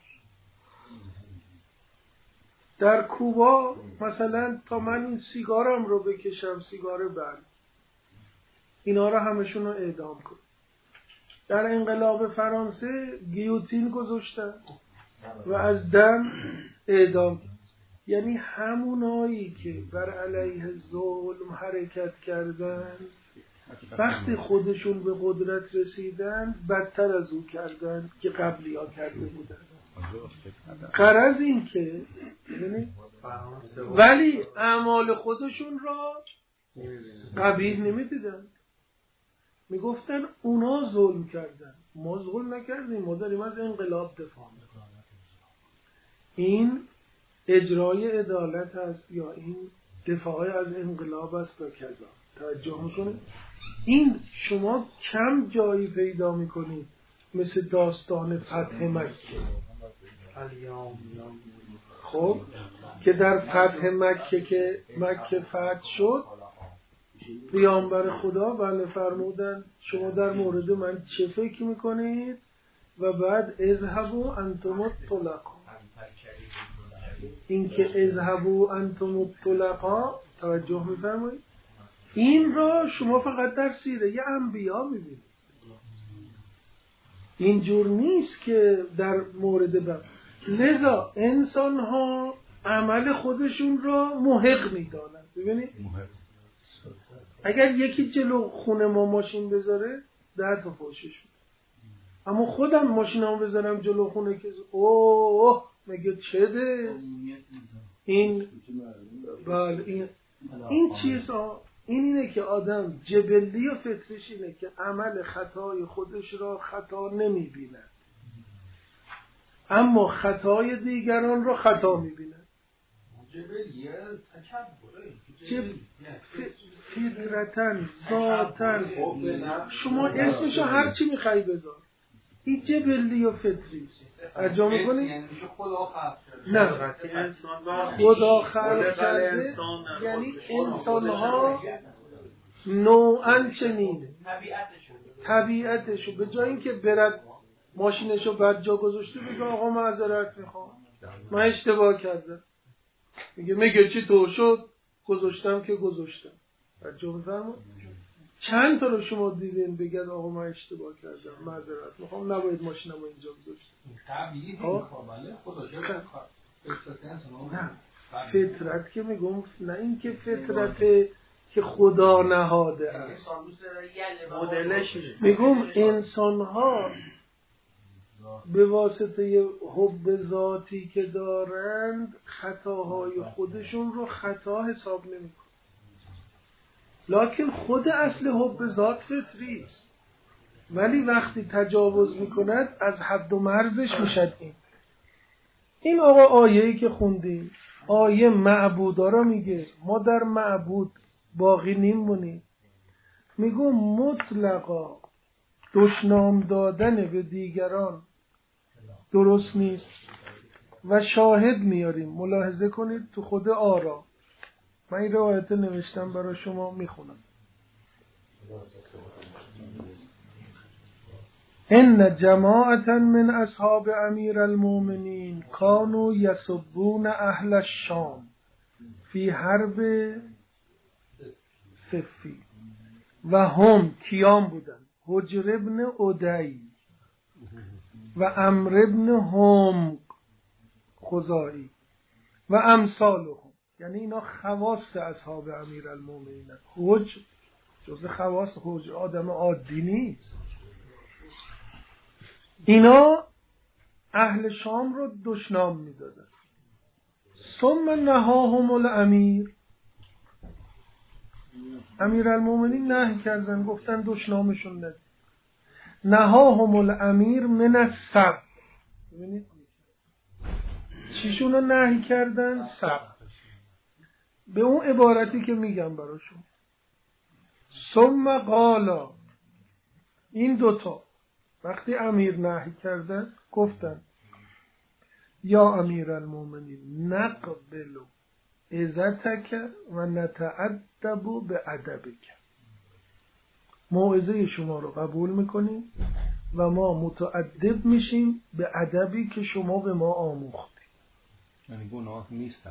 در کوبا مثلا تا من این سیگارم رو بکشم، سیگار برگ، اینا رو همشون رو اعدام کن. در انقلاب فرانسه گیوتین گذاشتن و از دم اعدام. یعنی همونایی که بر علیه ظلم حرکت کردن وقتی خودشون به قدرت رسیدن بدتر از او کردن که قبلی ها کرده بودن. غرض این که ولی اعمال خودشون را قبیح نمیدیدن. میگفتن اونا ظلم کردن، ما ظلم نکردیم، ما داریم از انقلاب دفاع میکنیم. این اجرای عدالت است یا این دفاع از انقلاب است و کذا. توجه میکنید؟ این شما کم جایی پیدا میکنید مثل داستان فتح مکه. خب که در فتح مکه که مکه فتح شد، پیامبر خدا بله فرمودن شما در مورد من چه فکر میکنید و بعد اذهبوا انتم الطلقاء. این که اذهبوا انتم الطلقاء توجه میفرمایید، این را شما فقط در سیره انبیا میبینید. اینجور نیست که در مورد بعد. لذا انسان ها عمل خودشون را محق میدانند. ببینید اگر یکی جلو خونه ما ماشین بذاره 10 تا فحشش میده، اما خودم ماشینامو بذارم جلو خونه که اوه مگه چه ده این بله این چیزها. این اینه که آدم جبلی و فطرش اینه که عمل خطای خودش را خطا نمیبیند، اما خطای دیگران را خطا میبیند. فطرتن ذاتن شما اسمشو هر چی میخوای بذار، این جبلی و فطری ارجاع میکنی؟ نه خدا خلق کرده، یعنی انسان ها نوعاً چنین طبیعتشو به جای اینکه برد ماشینشو بد جا گذاشته بگه آقا معذرت میخوام من اشتباه کردم، میگه چی تو شد گذاشتم که گذاشتم. ارجاع میفرمایید؟ چند تا رو شما دیدین بگید آقا من اشتباه کردم معذرت میخوام نباید ماشینمو اینجا گذاشتم. طبیعی بله خدا نه فطرت که میگم نه این که فطرت که خدا نهاده است. مدلش میگم انسان ها به واسطه حب ذاتی که دارند خطاهای خودشون رو خطا حساب نمیکنن، لکن خود اصل حب ذات فطری است، ولی وقتی تجاوز میکند از حد و مرزش میشد. این آقا آیه‌ای که خوندیم آیه معبودا را میگه، ما در معبود باقی نیمونیم. میگو مطلقا دشنام دادن به دیگران درست نیست و شاهد میاریم. ملاحظه کنید تو خود آرا، من این روایت نوشتم برای شما میخونم. ان جماعتا من اصحاب امیر المؤمنین کانوا یسبون اهل الشام فی حرب صفین و هم کیام بودن؟ حجر ابن عدی و عمرو ابن هم خزاعی و امثالهم، یعنی اینا خواص اصحاب امیر المؤمنین. حجر جز خواص، حجر آدم عادی نیست. اینا اهل شام رو دشنام میدادن. ثم نهاهم الامیر، امیر المؤمنین نهی کردن، گفتن دشنامشون ندید. نهاهم الامیر من السب، ببینید چیشون رو نهی کردن؟ سب، به اون عبارتی که میگم براشون. ثم قالا، این دوتا وقتی امیر نهی کردن گفتن یا امیر المؤمنین نقبل عزتک و نتعدب به ادبک، موعظه شما رو قبول میکنیم و ما متأدب میشیم به ادبی که شما به ما آموختید. یعنی گناه نیست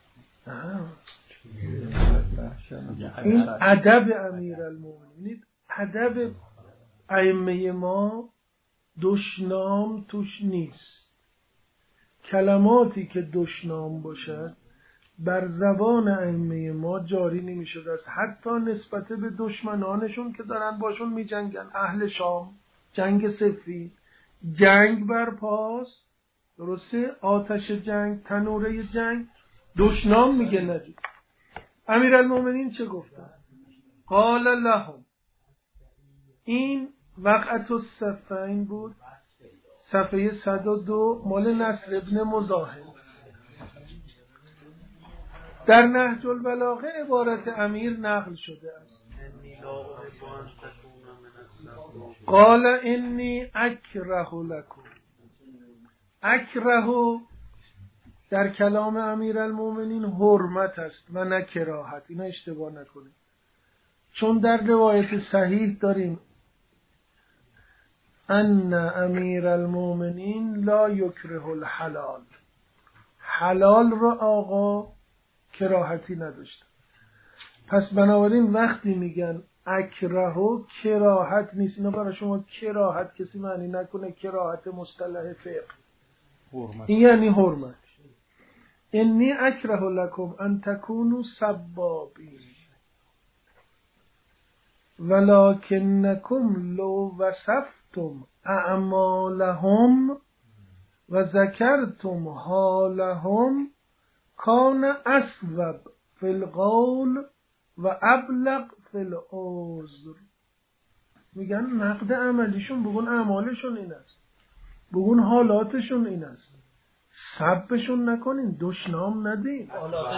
این ادب امیر المؤمنین. ادب ائمه ما دشنام توش نیست. کلماتی که دشنام باشد بر زبان ائمه ما جاری نمیشد است، حتی نسبت به دشمنانشون که دارن باشون میجنگن. اهل شام جنگ صفین، جنگ برپاست، درسته؟ آتش جنگ، تنوره جنگ، دشنام میگه ندید. امیرالمومنین چه گفتن؟ قال لهم، این وقعت الصفین بود، صفحه 102 مال نصر ابن مزاحم. در نهج البلاغه عبارت امیر نقل شده است. قال انی اکره لکم. اکره در کلام امیرالمومنین حرمت است و نه کراهت. اینا اشتباه نکنید، چون در روایت صحیح داریم ان امیرالمومنین لا یکره الحلال، حلال را آقا کراهتی نداشت. پس بنابراین وقتی میگن اکره کراهت نیست، اینا برای شما کراهت کسی معنی نکنه کراهت مصطلح فقه، این یعنی حرمت. انی اکره لکم ان تکونوا سبابین ولکنکم لو وصفتم اعمالهم و ذکرتم حالهم کان اصوب فی القول و ابلغ فی العذر. میگن نقد عملیشون بگون اعمالشون این است، بگون حالاتشون این است، سبشون نکنین، دشنام ندین،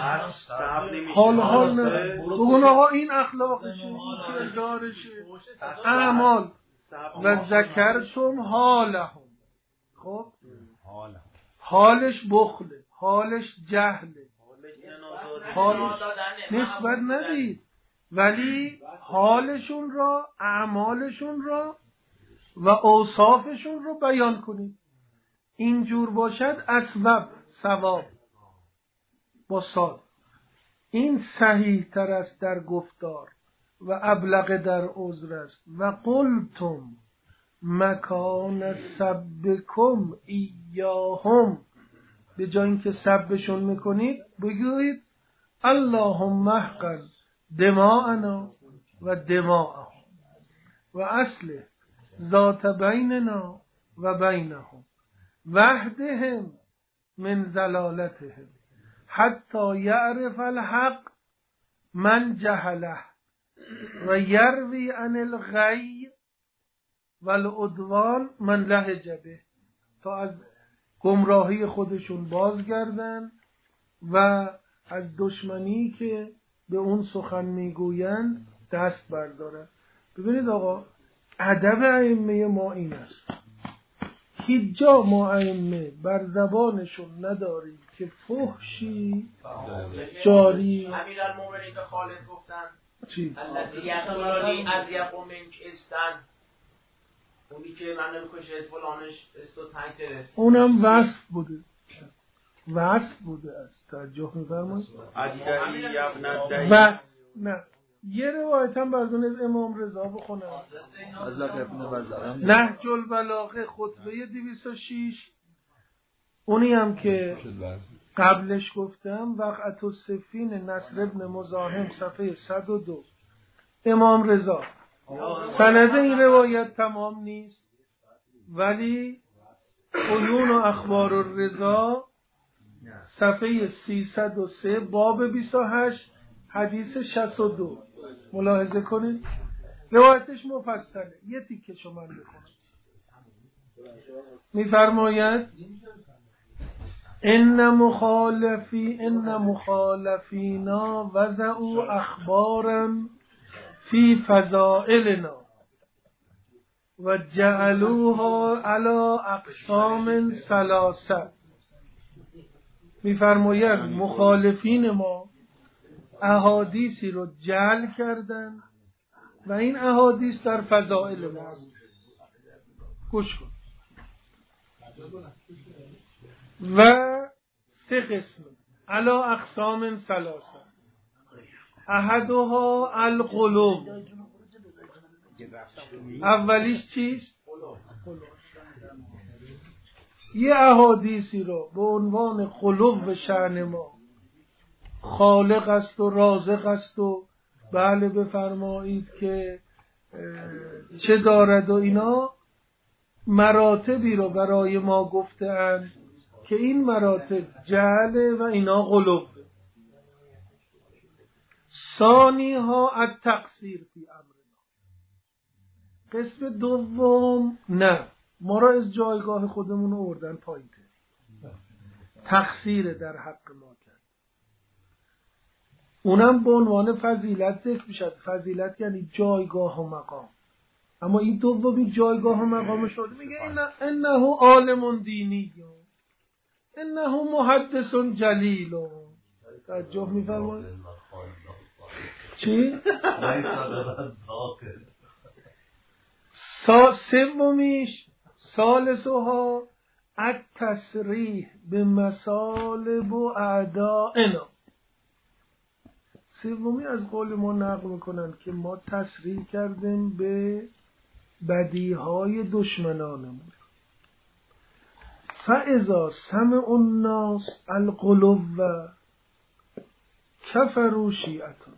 حال بگون آقا این اخلاقشه، این کردارشه، اعمال. و ذکرتم حالهم، خب حالش بخله، حالش جهله، حالش نسبت ندید، ولی حالشون را، اعمالشون را و اوصافشون رو بیان کنید. اینجور باشد اسباب ثواب با صاد، این صحیح تر است در گفتار و ابلغ در عذر است. و قلتم مکان سبکم ایاهم، به جای اینکه سبشون میکنید بگویید اللهم احقن دماءنا و دماءهم و اصلح ذات بیننا و بینهم وحدهم من ضلالتهم حتی یعرف الحق من جهله و یروی عن الغی والعدوان من لهج به، تا از گمراهی خودشون بازگردن و از دشمنی که به اون سخن میگویند دست بردارن. ببینید آقا، ادب ائمه ما این است، هیچ جا ما ائمه بر زبانشون نداریم که فحشی جاری. امیرالمومنین به خالد گفتن چی؟ الذی یقتلنی اضیق منک استن، اونی که من نمی‌کشه فلانش استو تنکرست، اونم وصف بوده، وصف بوده است. توجه می‌فرمایید؟ وصف نه. یه روایت هم بردون از امام رضا بخونم، نهج البلاغه خطبه 206، اونی هم که قبلش گفتم وقعت الصفین نصر ابن مزاحم صفحه 102 امام رضا. سند این روایت تمام نیست، ولی عیون و اخبار الرضا صفحه 303 باب 28 حدیث 62 ملاحظه کنید، روایتش مفصله. یه تیکه شما بخونم. میفرماید ان مخالفینا وضعوا اخبارا فی فضائلنا و جعلوها علی اقسام ثلاثه. میفرماید مخالفین ما احادیثی رو جعل کردن و این احادیث در فضائل ما. گوش کن. و سه قسم علی اقسام ثلاثه، احدها القلوب، اولیش چیست؟ یه احادیثی رو به عنوان قلوب شأن ما، خالق است و رازق است و بله بفرمایید که چه دارد و اینا، مراتبی رو برای ما گفتند که این مراتب جعله و اینا قلوب. ثانی ها التقصیر فی امرنا. قسم دوم نه، ما را از جایگاه خودمون آوردن پایین، تقصیر در حق ما کرد. اونم به عنوان فضیلت ذکر میشد. فضیلت یعنی جایگاه و مقام. اما این دومی جایگاه و مقام شد. میگه انه عالم دینی، انه محدث جلیل. توجه میفرمایید چی؟ سومیش ثالثها التصریح به مصالب و اعدائنا. سومی از قول ما نقل میکنن که ما تصریح کردیم به بدیهای دشمنانمون. فاذا سمع الناس القلوب کفروا شیعتنا.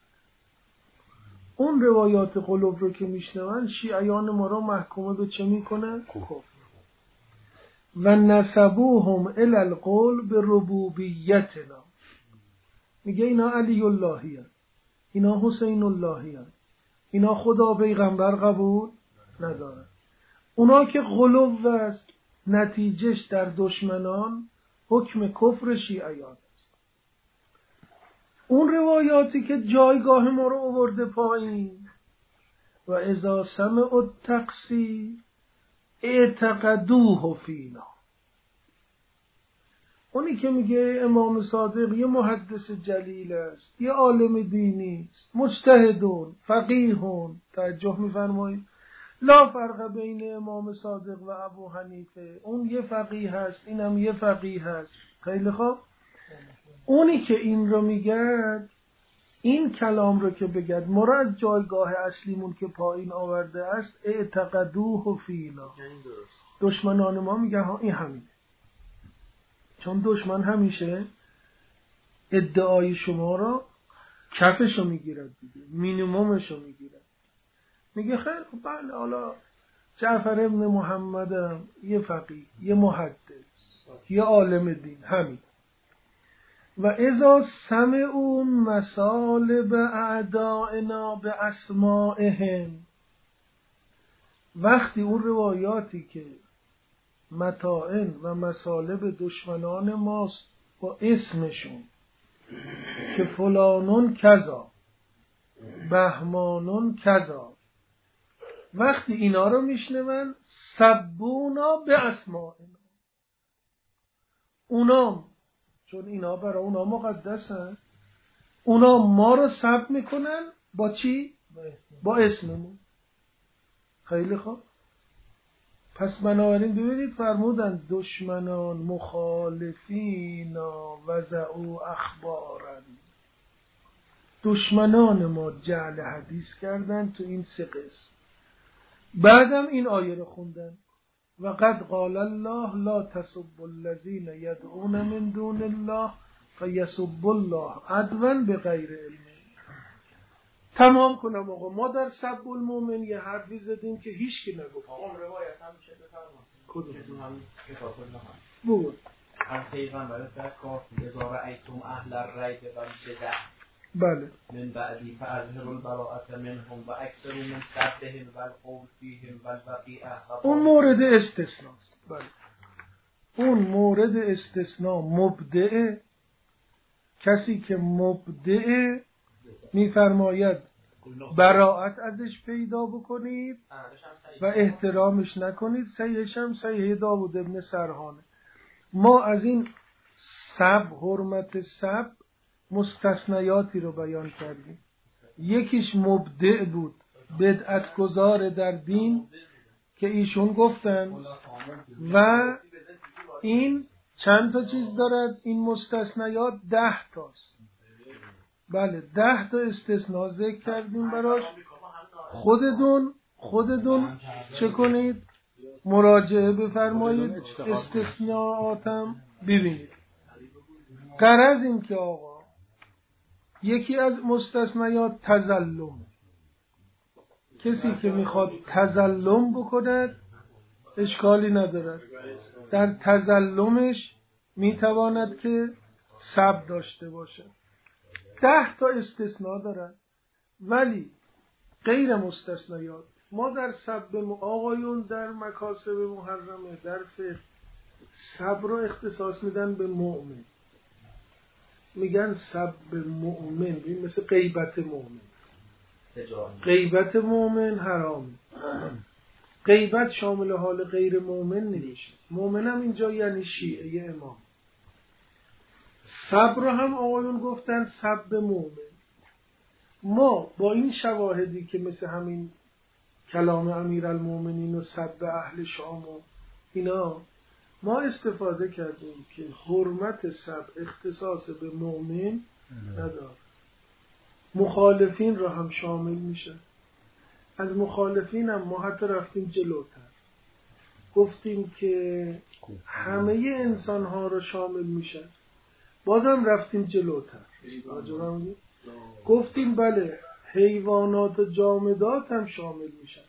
اون روایات قلوب رو که میشنون شیعیان ما را محکومه به چه میکنن؟ کفر. و نسبوهم الی القول به ربوبیتنا. میگه اینا علی اللهی هست، اینا حسین اللهی هست، اینا خدا پیغمبر قبول ندارن. اونا که قلوب است نتیجهش در دشمنان حکم کفر شیعیان است. اون روایاتی که جایگاه ما رو آورده پایین، و اذا سمعوا التقصیر اعتقدوه فینا. اونی که میگه امام صادق یه محدث جلیل است، یه عالم دینی است، مجتهدون فقیهون. توجه میفرمایید لا فرق بین امام صادق و ابو حنیفه. اون یه فقیه هست، اینم یه فقیه هست. خیلی خوب. اونی که این رو میگه، این کلام رو که بگد مراد جایگاه اصلیمون که پایین آورده است اعتقدوه فینا. دشمنان ما میگن ها این همینه. چون دشمن همیشه ادعای شما را کفشو میگیرد دیگه، مینیمومشو میگیرد. میگه خیلی خب بله، حالا جعفر ابن محمدم یه فقیه، یه محدث، یه عالم دین، همین. و اذا سمعوا مصالب اعدائنا به اسمائهم. وقتی اون روایاتی که متاعن و مصالب دشمنان ماست با اسمشون که فلانون کذا، بهمانون کذا، وقتی اینا رو میشنون سبونا به اسمائنا. اونا چون اینا برای اونا مقدسن، اونا ما رو سب میکنن با چی؟ با اسممون. خیلی خوب. پس بنابراین ببینید فرمودن دشمنان مخالفین وضعوا اخبارن. دشمنان ما جعل حدیث کردن تو این سه قسم. بعدم این آیه رو خوندن و قد قال الله لا تسبوا الذين يدعون من دون الله فيسبوا الله عدوا بغیر علم. تمام کنم آقا، ما در سب المؤمن یه حرفی زدیم که هیچ کی نگفت. آقا روایت هم چه بفرمایید؟ کدوم؟ هم کتاب الله هم بود از پیغمبر است در کافی اذا رأیتم اهل الریب و البدع بله من بعدی فاظهروا البراءة منهم و اکثروا من سبهم و القول فیهم و الوقیعة. اون مورد استثناست. بله اون مورد استثناء مبدعه. کسی که مبدعه میفرماید براءت ازش پیدا بکنید و احترامش نکنید. صحیحش هم صحیح داوود ابن سرحانه. ما از این سب، حرمت سب، مستثنیاتی رو بیان کردیم. یکیش مبدع بود، بدعت گذار در دین که ایشون گفتن، و این چند تا چیز دارد این مستثنیات؟ 10 تاست. بله 10 تا استثناء ذکر کردیم براش. خودتون چه کنید؟ مراجعه بفرمایید استثناءاتم ببینید. غرض این که آقا یکی از مستثنیات تظلم. کسی که میخواد تظلم بکند اشکالی ندارد، در تظلمش میتواند که سب داشته باشه. 10 تا استثناء دارن ولی غیر مستثنیات. ما در سب آقایون در مکاسب محرمه در فقه سب رو اختصاص میدن به مؤمن، میگن سب مؤمن، مثل غیبت مؤمن. غیبت مؤمن حرامه. غیبت شامل حال غیر مؤمن نمیشه. مؤمن هم اینجا یعنی شیعه امام. سب رو هم آقایون گفتن سب مؤمن. ما با این شواهدی که مثل همین کلام امیرالمومنین و سب اهل شام و اینا، ما استفاده کردیم که حرمت سب اختصاص به مؤمن نداره، مخالفین را هم شامل میشه. از مخالفین هم ما حتی رفتیم جلوتر، گفتیم که همه انسان ها را شامل میشه. بازم رفتیم جلوتر، گفتیم بله حیوانات و جامدات هم شامل میشن.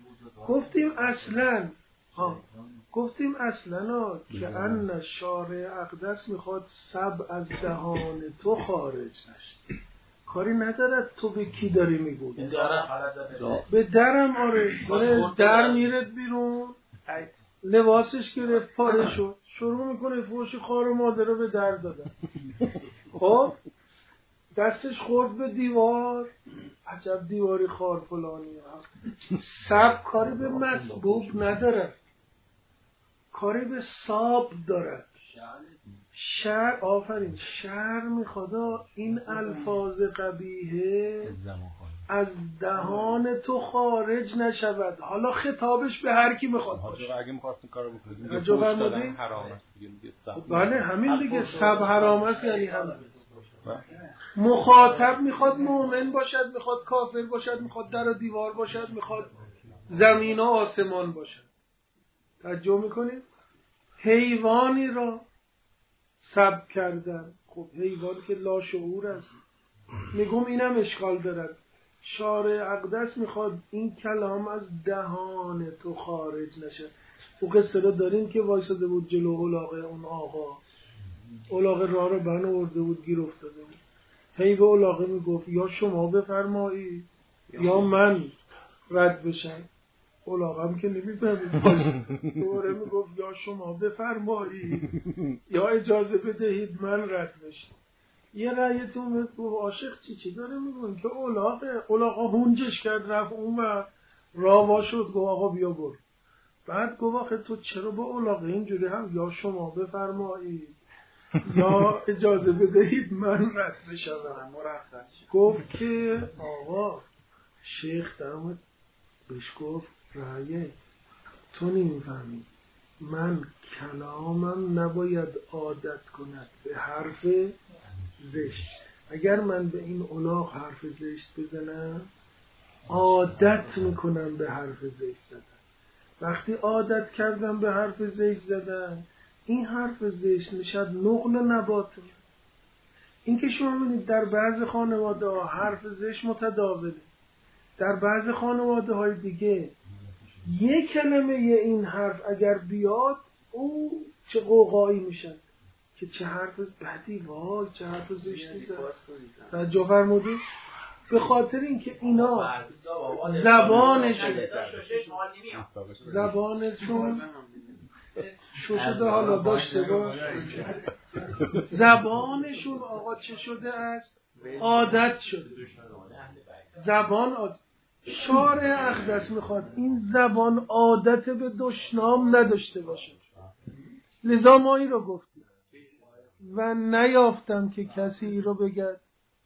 گفتیم اصلا که ان شارع اقدس میخواد سب از دهان تو خارج نشه. کاری ندارد تو به کی داری میگوی، به درم. آره در میرد بیرون، لباسش گرفت پاره شد، شروع میکنه فوش خار و مادر رو به در دادن. خب دستش خورد به دیوار، عجب دیواری خار فلانی. سب کاری به مسبوب نداره، کاری به ساب داره. شعر میخواد این الفاظ قبیحه از دهان تو خارج نشود. حالا خطابش به هر کی میخواد باشه. اگه میخواستیم کارو بکنیم حرام است دیگه. بله همین دیگه، سب حرام است یعنی همین. مخاطب میخواد مؤمن باشد، میخواد کافر باشد، میخواد در و دیوار باشد، میخواد زمین و آسمان باشد. توجه میکنید؟ حیوانی را سب کردن. خب حیوان که لاشعور است، میگم اینم اشکال دارد. شارع اقدس میخواد این کلام از دهان تو خارج نشه. او قصه رو داریم که وایساده بود جلو الاغه اون آقا، الاغه راه رو بن آورده بود، گیر افتاده بود. هی به الاغه میگفت یا شما بفرمایید یا من رد بشم. الاغه هم که نمیفهمید، دوره میگفت یا شما بفرمایید یا اجازه بدهید من رد بشم. یه رأیتون گفت عاشق چی داره میگون که الاغه هونجش کرد، رفت اون و راه شد، گفت آقا بیا برو. بعد گفت آخه تو چرا با الاغه اینجوری هم یا شما بفرمایید یا اجازه بدهید من رد بشم؟ گفت که آقا شیخ درمت بهش گفت رأیه تو نمیفهمی، من کلامم نباید عادت کند به حرف زشت. اگر من به این الاغ حرف زشت بزنم عادت میکنم به حرف زشت زدن. وقتی عادت کردم به حرف زشت زدن، این حرف زشت میشد نقل نبات. این که شما می‌بینید در بعض خانواده ها حرف زشت متداوله، در بعض خانواده های دیگه یک کلمه این حرف اگر بیاد او چه قوقایی میشن که چه حرف بدی، وای چه حرف زشتی زد. توجه فرمودید؟ به خاطر اینکه اینا زبانشون شده حالا داشته باش، زبانشون آقا چه شده است؟ عادت شده. زبان شارع اقدس میخواد این زبان عادت به دشنام نداشته باشه. لذا ما این رو گفتیم و نیافتم که کسی رو بگد.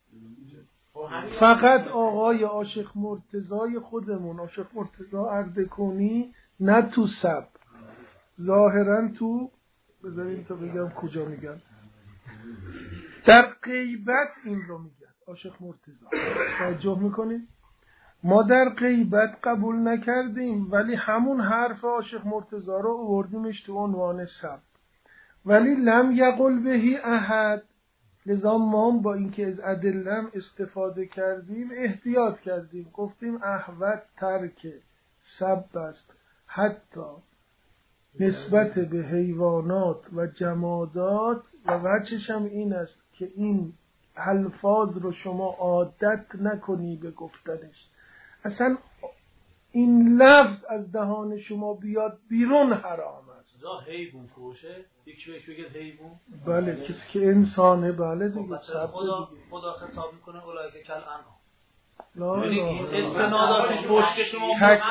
فقط آقای عاشق مرتضای خودمون، عاشق مرتضی اردکونی، نه تو سب، ظاهرا تو بذاریم تا بگم کجا میگن، در غیبت این رو میگن عاشق مرتضی. توجه میکنید؟ ما در غیبت قبول نکردیم ولی همون حرف عاشق مرتضی رو آوردیمش تو عنوان سب، ولی لم یقل بهی احد. لذا ما با اینکه از ادلم استفاده کردیم احتیاط کردیم، گفتیم احوت ترک سب است، حتی نسبت به حیوانات و جمادات، و وجهش هم این است که این الفاظ رو شما عادت نکنی به گفتنش، اصلا این لفظ از دهان شما بیاد بیرون حرام است. حیوان فروشه یکی بگه حیوان، بله کسی که انسانه، بله دیگه خدا خطاب میکنه اولئک کالانعام. یعنی استناداتش پشت شما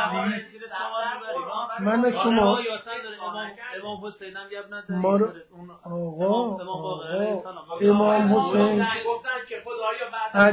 من شما امام حسین هم یبنه امام حسین گفتن که خدایا بعد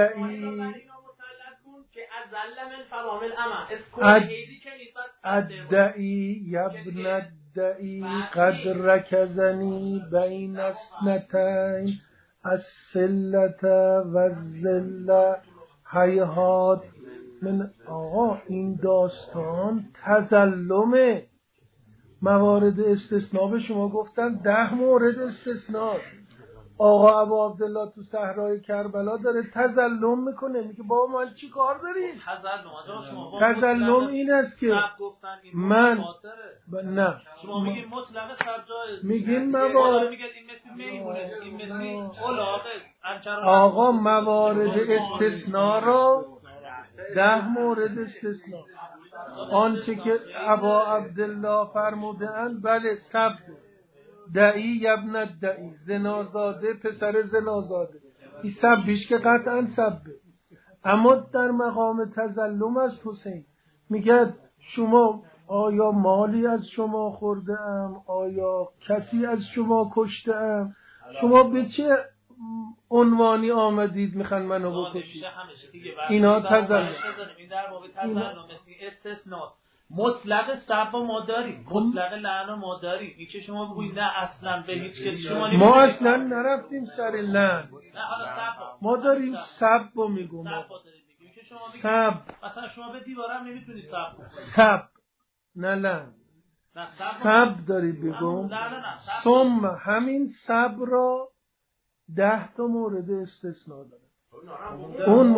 ادعی یبن ادعی قد رکزنی بین اسنتین السلت و الذلت حیحات من. آقا این داستان تظلمه. موارد استثناء به شما گفتن 10 مورد استثناء. آقا ابو عبدالله تو صحرای کربلا داره تظلم میکنه، میگه بابا من چی کار دارید؟ تظلم این است که من نه شما میگین مطلق سب جایز، میگین موارد، میگین این مثل میمونه، این مثل الاغه. آقا موارد استثناء رو 10 مورد استثناء آنچه که ابا عبدالله فرمودند بله سب دعی ابن دعی زنازاده پسر زنازاده، این سبیش که قطعا سبه، اما در مقام تظلم است. حسین میگه شما آیا مالی از شما خورده ام، آیا کسی از شما کشته ام، شما به چه عنوانی آمدید میخوان منو بکشید؟ اینا تظلم. این در باب تظلم استثناء. مطلق سب ما داریم، مطلق لعن ما داریم. این که شما بگویید نه اصلا به هیچ کسی شما ما اصلا نرفتیم سر لعن، نه حالا ما داریم سب رو میگم. سب اصلا شما به دیوارم نمیتونید سب کنید. سب نه لعن، سب داری بگم. ثم همین سب را 10 تا مورد استثناء داره. اون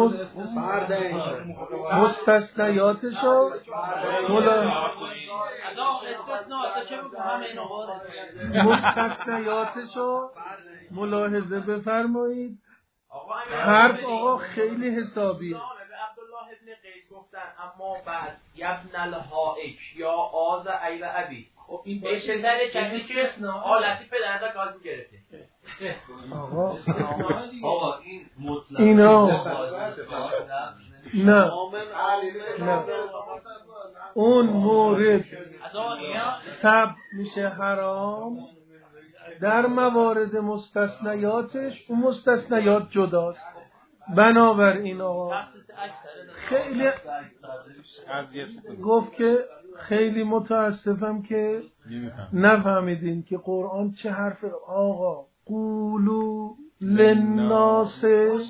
مستثنیاتشو ملاحظه بفرمایید. حرف آقا خیلی حسابیه. عبدالله ابن قیس گفتن اما بعد یبن الحائک یا آز عیب ابی. خب این به شدت کسی که حالتی پدرده گاز گرفته. آقا این مطلق اینا نه اون مورد سب میشه حرام در موارد مستثنیاتش، اون مستثنیات جداست. بنابراین آقا خیلی گفت که خیلی متاسفم که نفهمیدین که قرآن چه حرف. آقا قولو للناس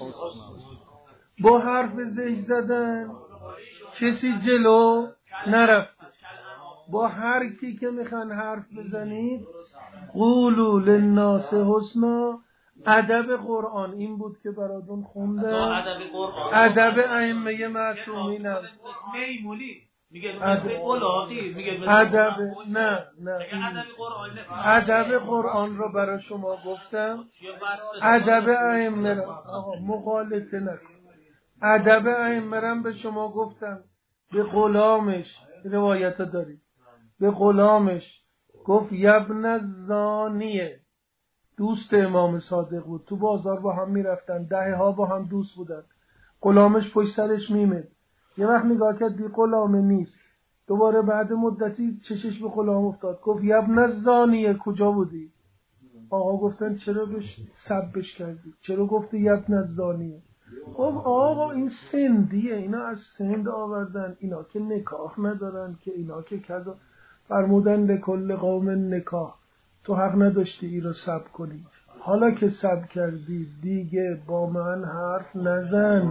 با حرف زشت زدن کسی جلو نرفت. با هر کی که میخوان حرف بزنید قولو للناس حسنا. ادب قرآن این بود که براتون خوندم. ادب ائمه معصومین هم میگه مثل اولاقی میگه ادب نه ادب قرآن رو برای شما گفتم. ادب ائمه را آقا مخالفه نکن. ادب ائمه را به شما گفتم. به غلامش روایت دارید، به غلامش گفت یبن الزانیه. دوست امام صادق بود، تو بازار با هم میرفتن، دهه‌ها با هم دوست بودن. غلامش پشت سرش میمد، یه وقت نگاه کرد دی غلامه نیست، دوباره بعد مدتی چشش به غلام افتاد، گفت یبن الزانیه کجا بودی؟ آقا گفتن چرا بهش سبش کردی؟ چرا گفتی یبن الزانیه؟ گفت آقا این سندیه، اینا از سند آوردن، اینا که نکاح ندارن که، اینا که کذا. فرمودن لکل قوم نکاح، تو حق نداشتی ای رو سب کنی، حالا که سب کردی دیگه با من حرف نزن.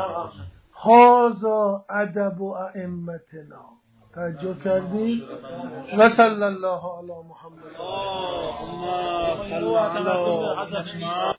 هازا ادب و ائمتنا. توجه کردی؟ و صلی الله علی محمد.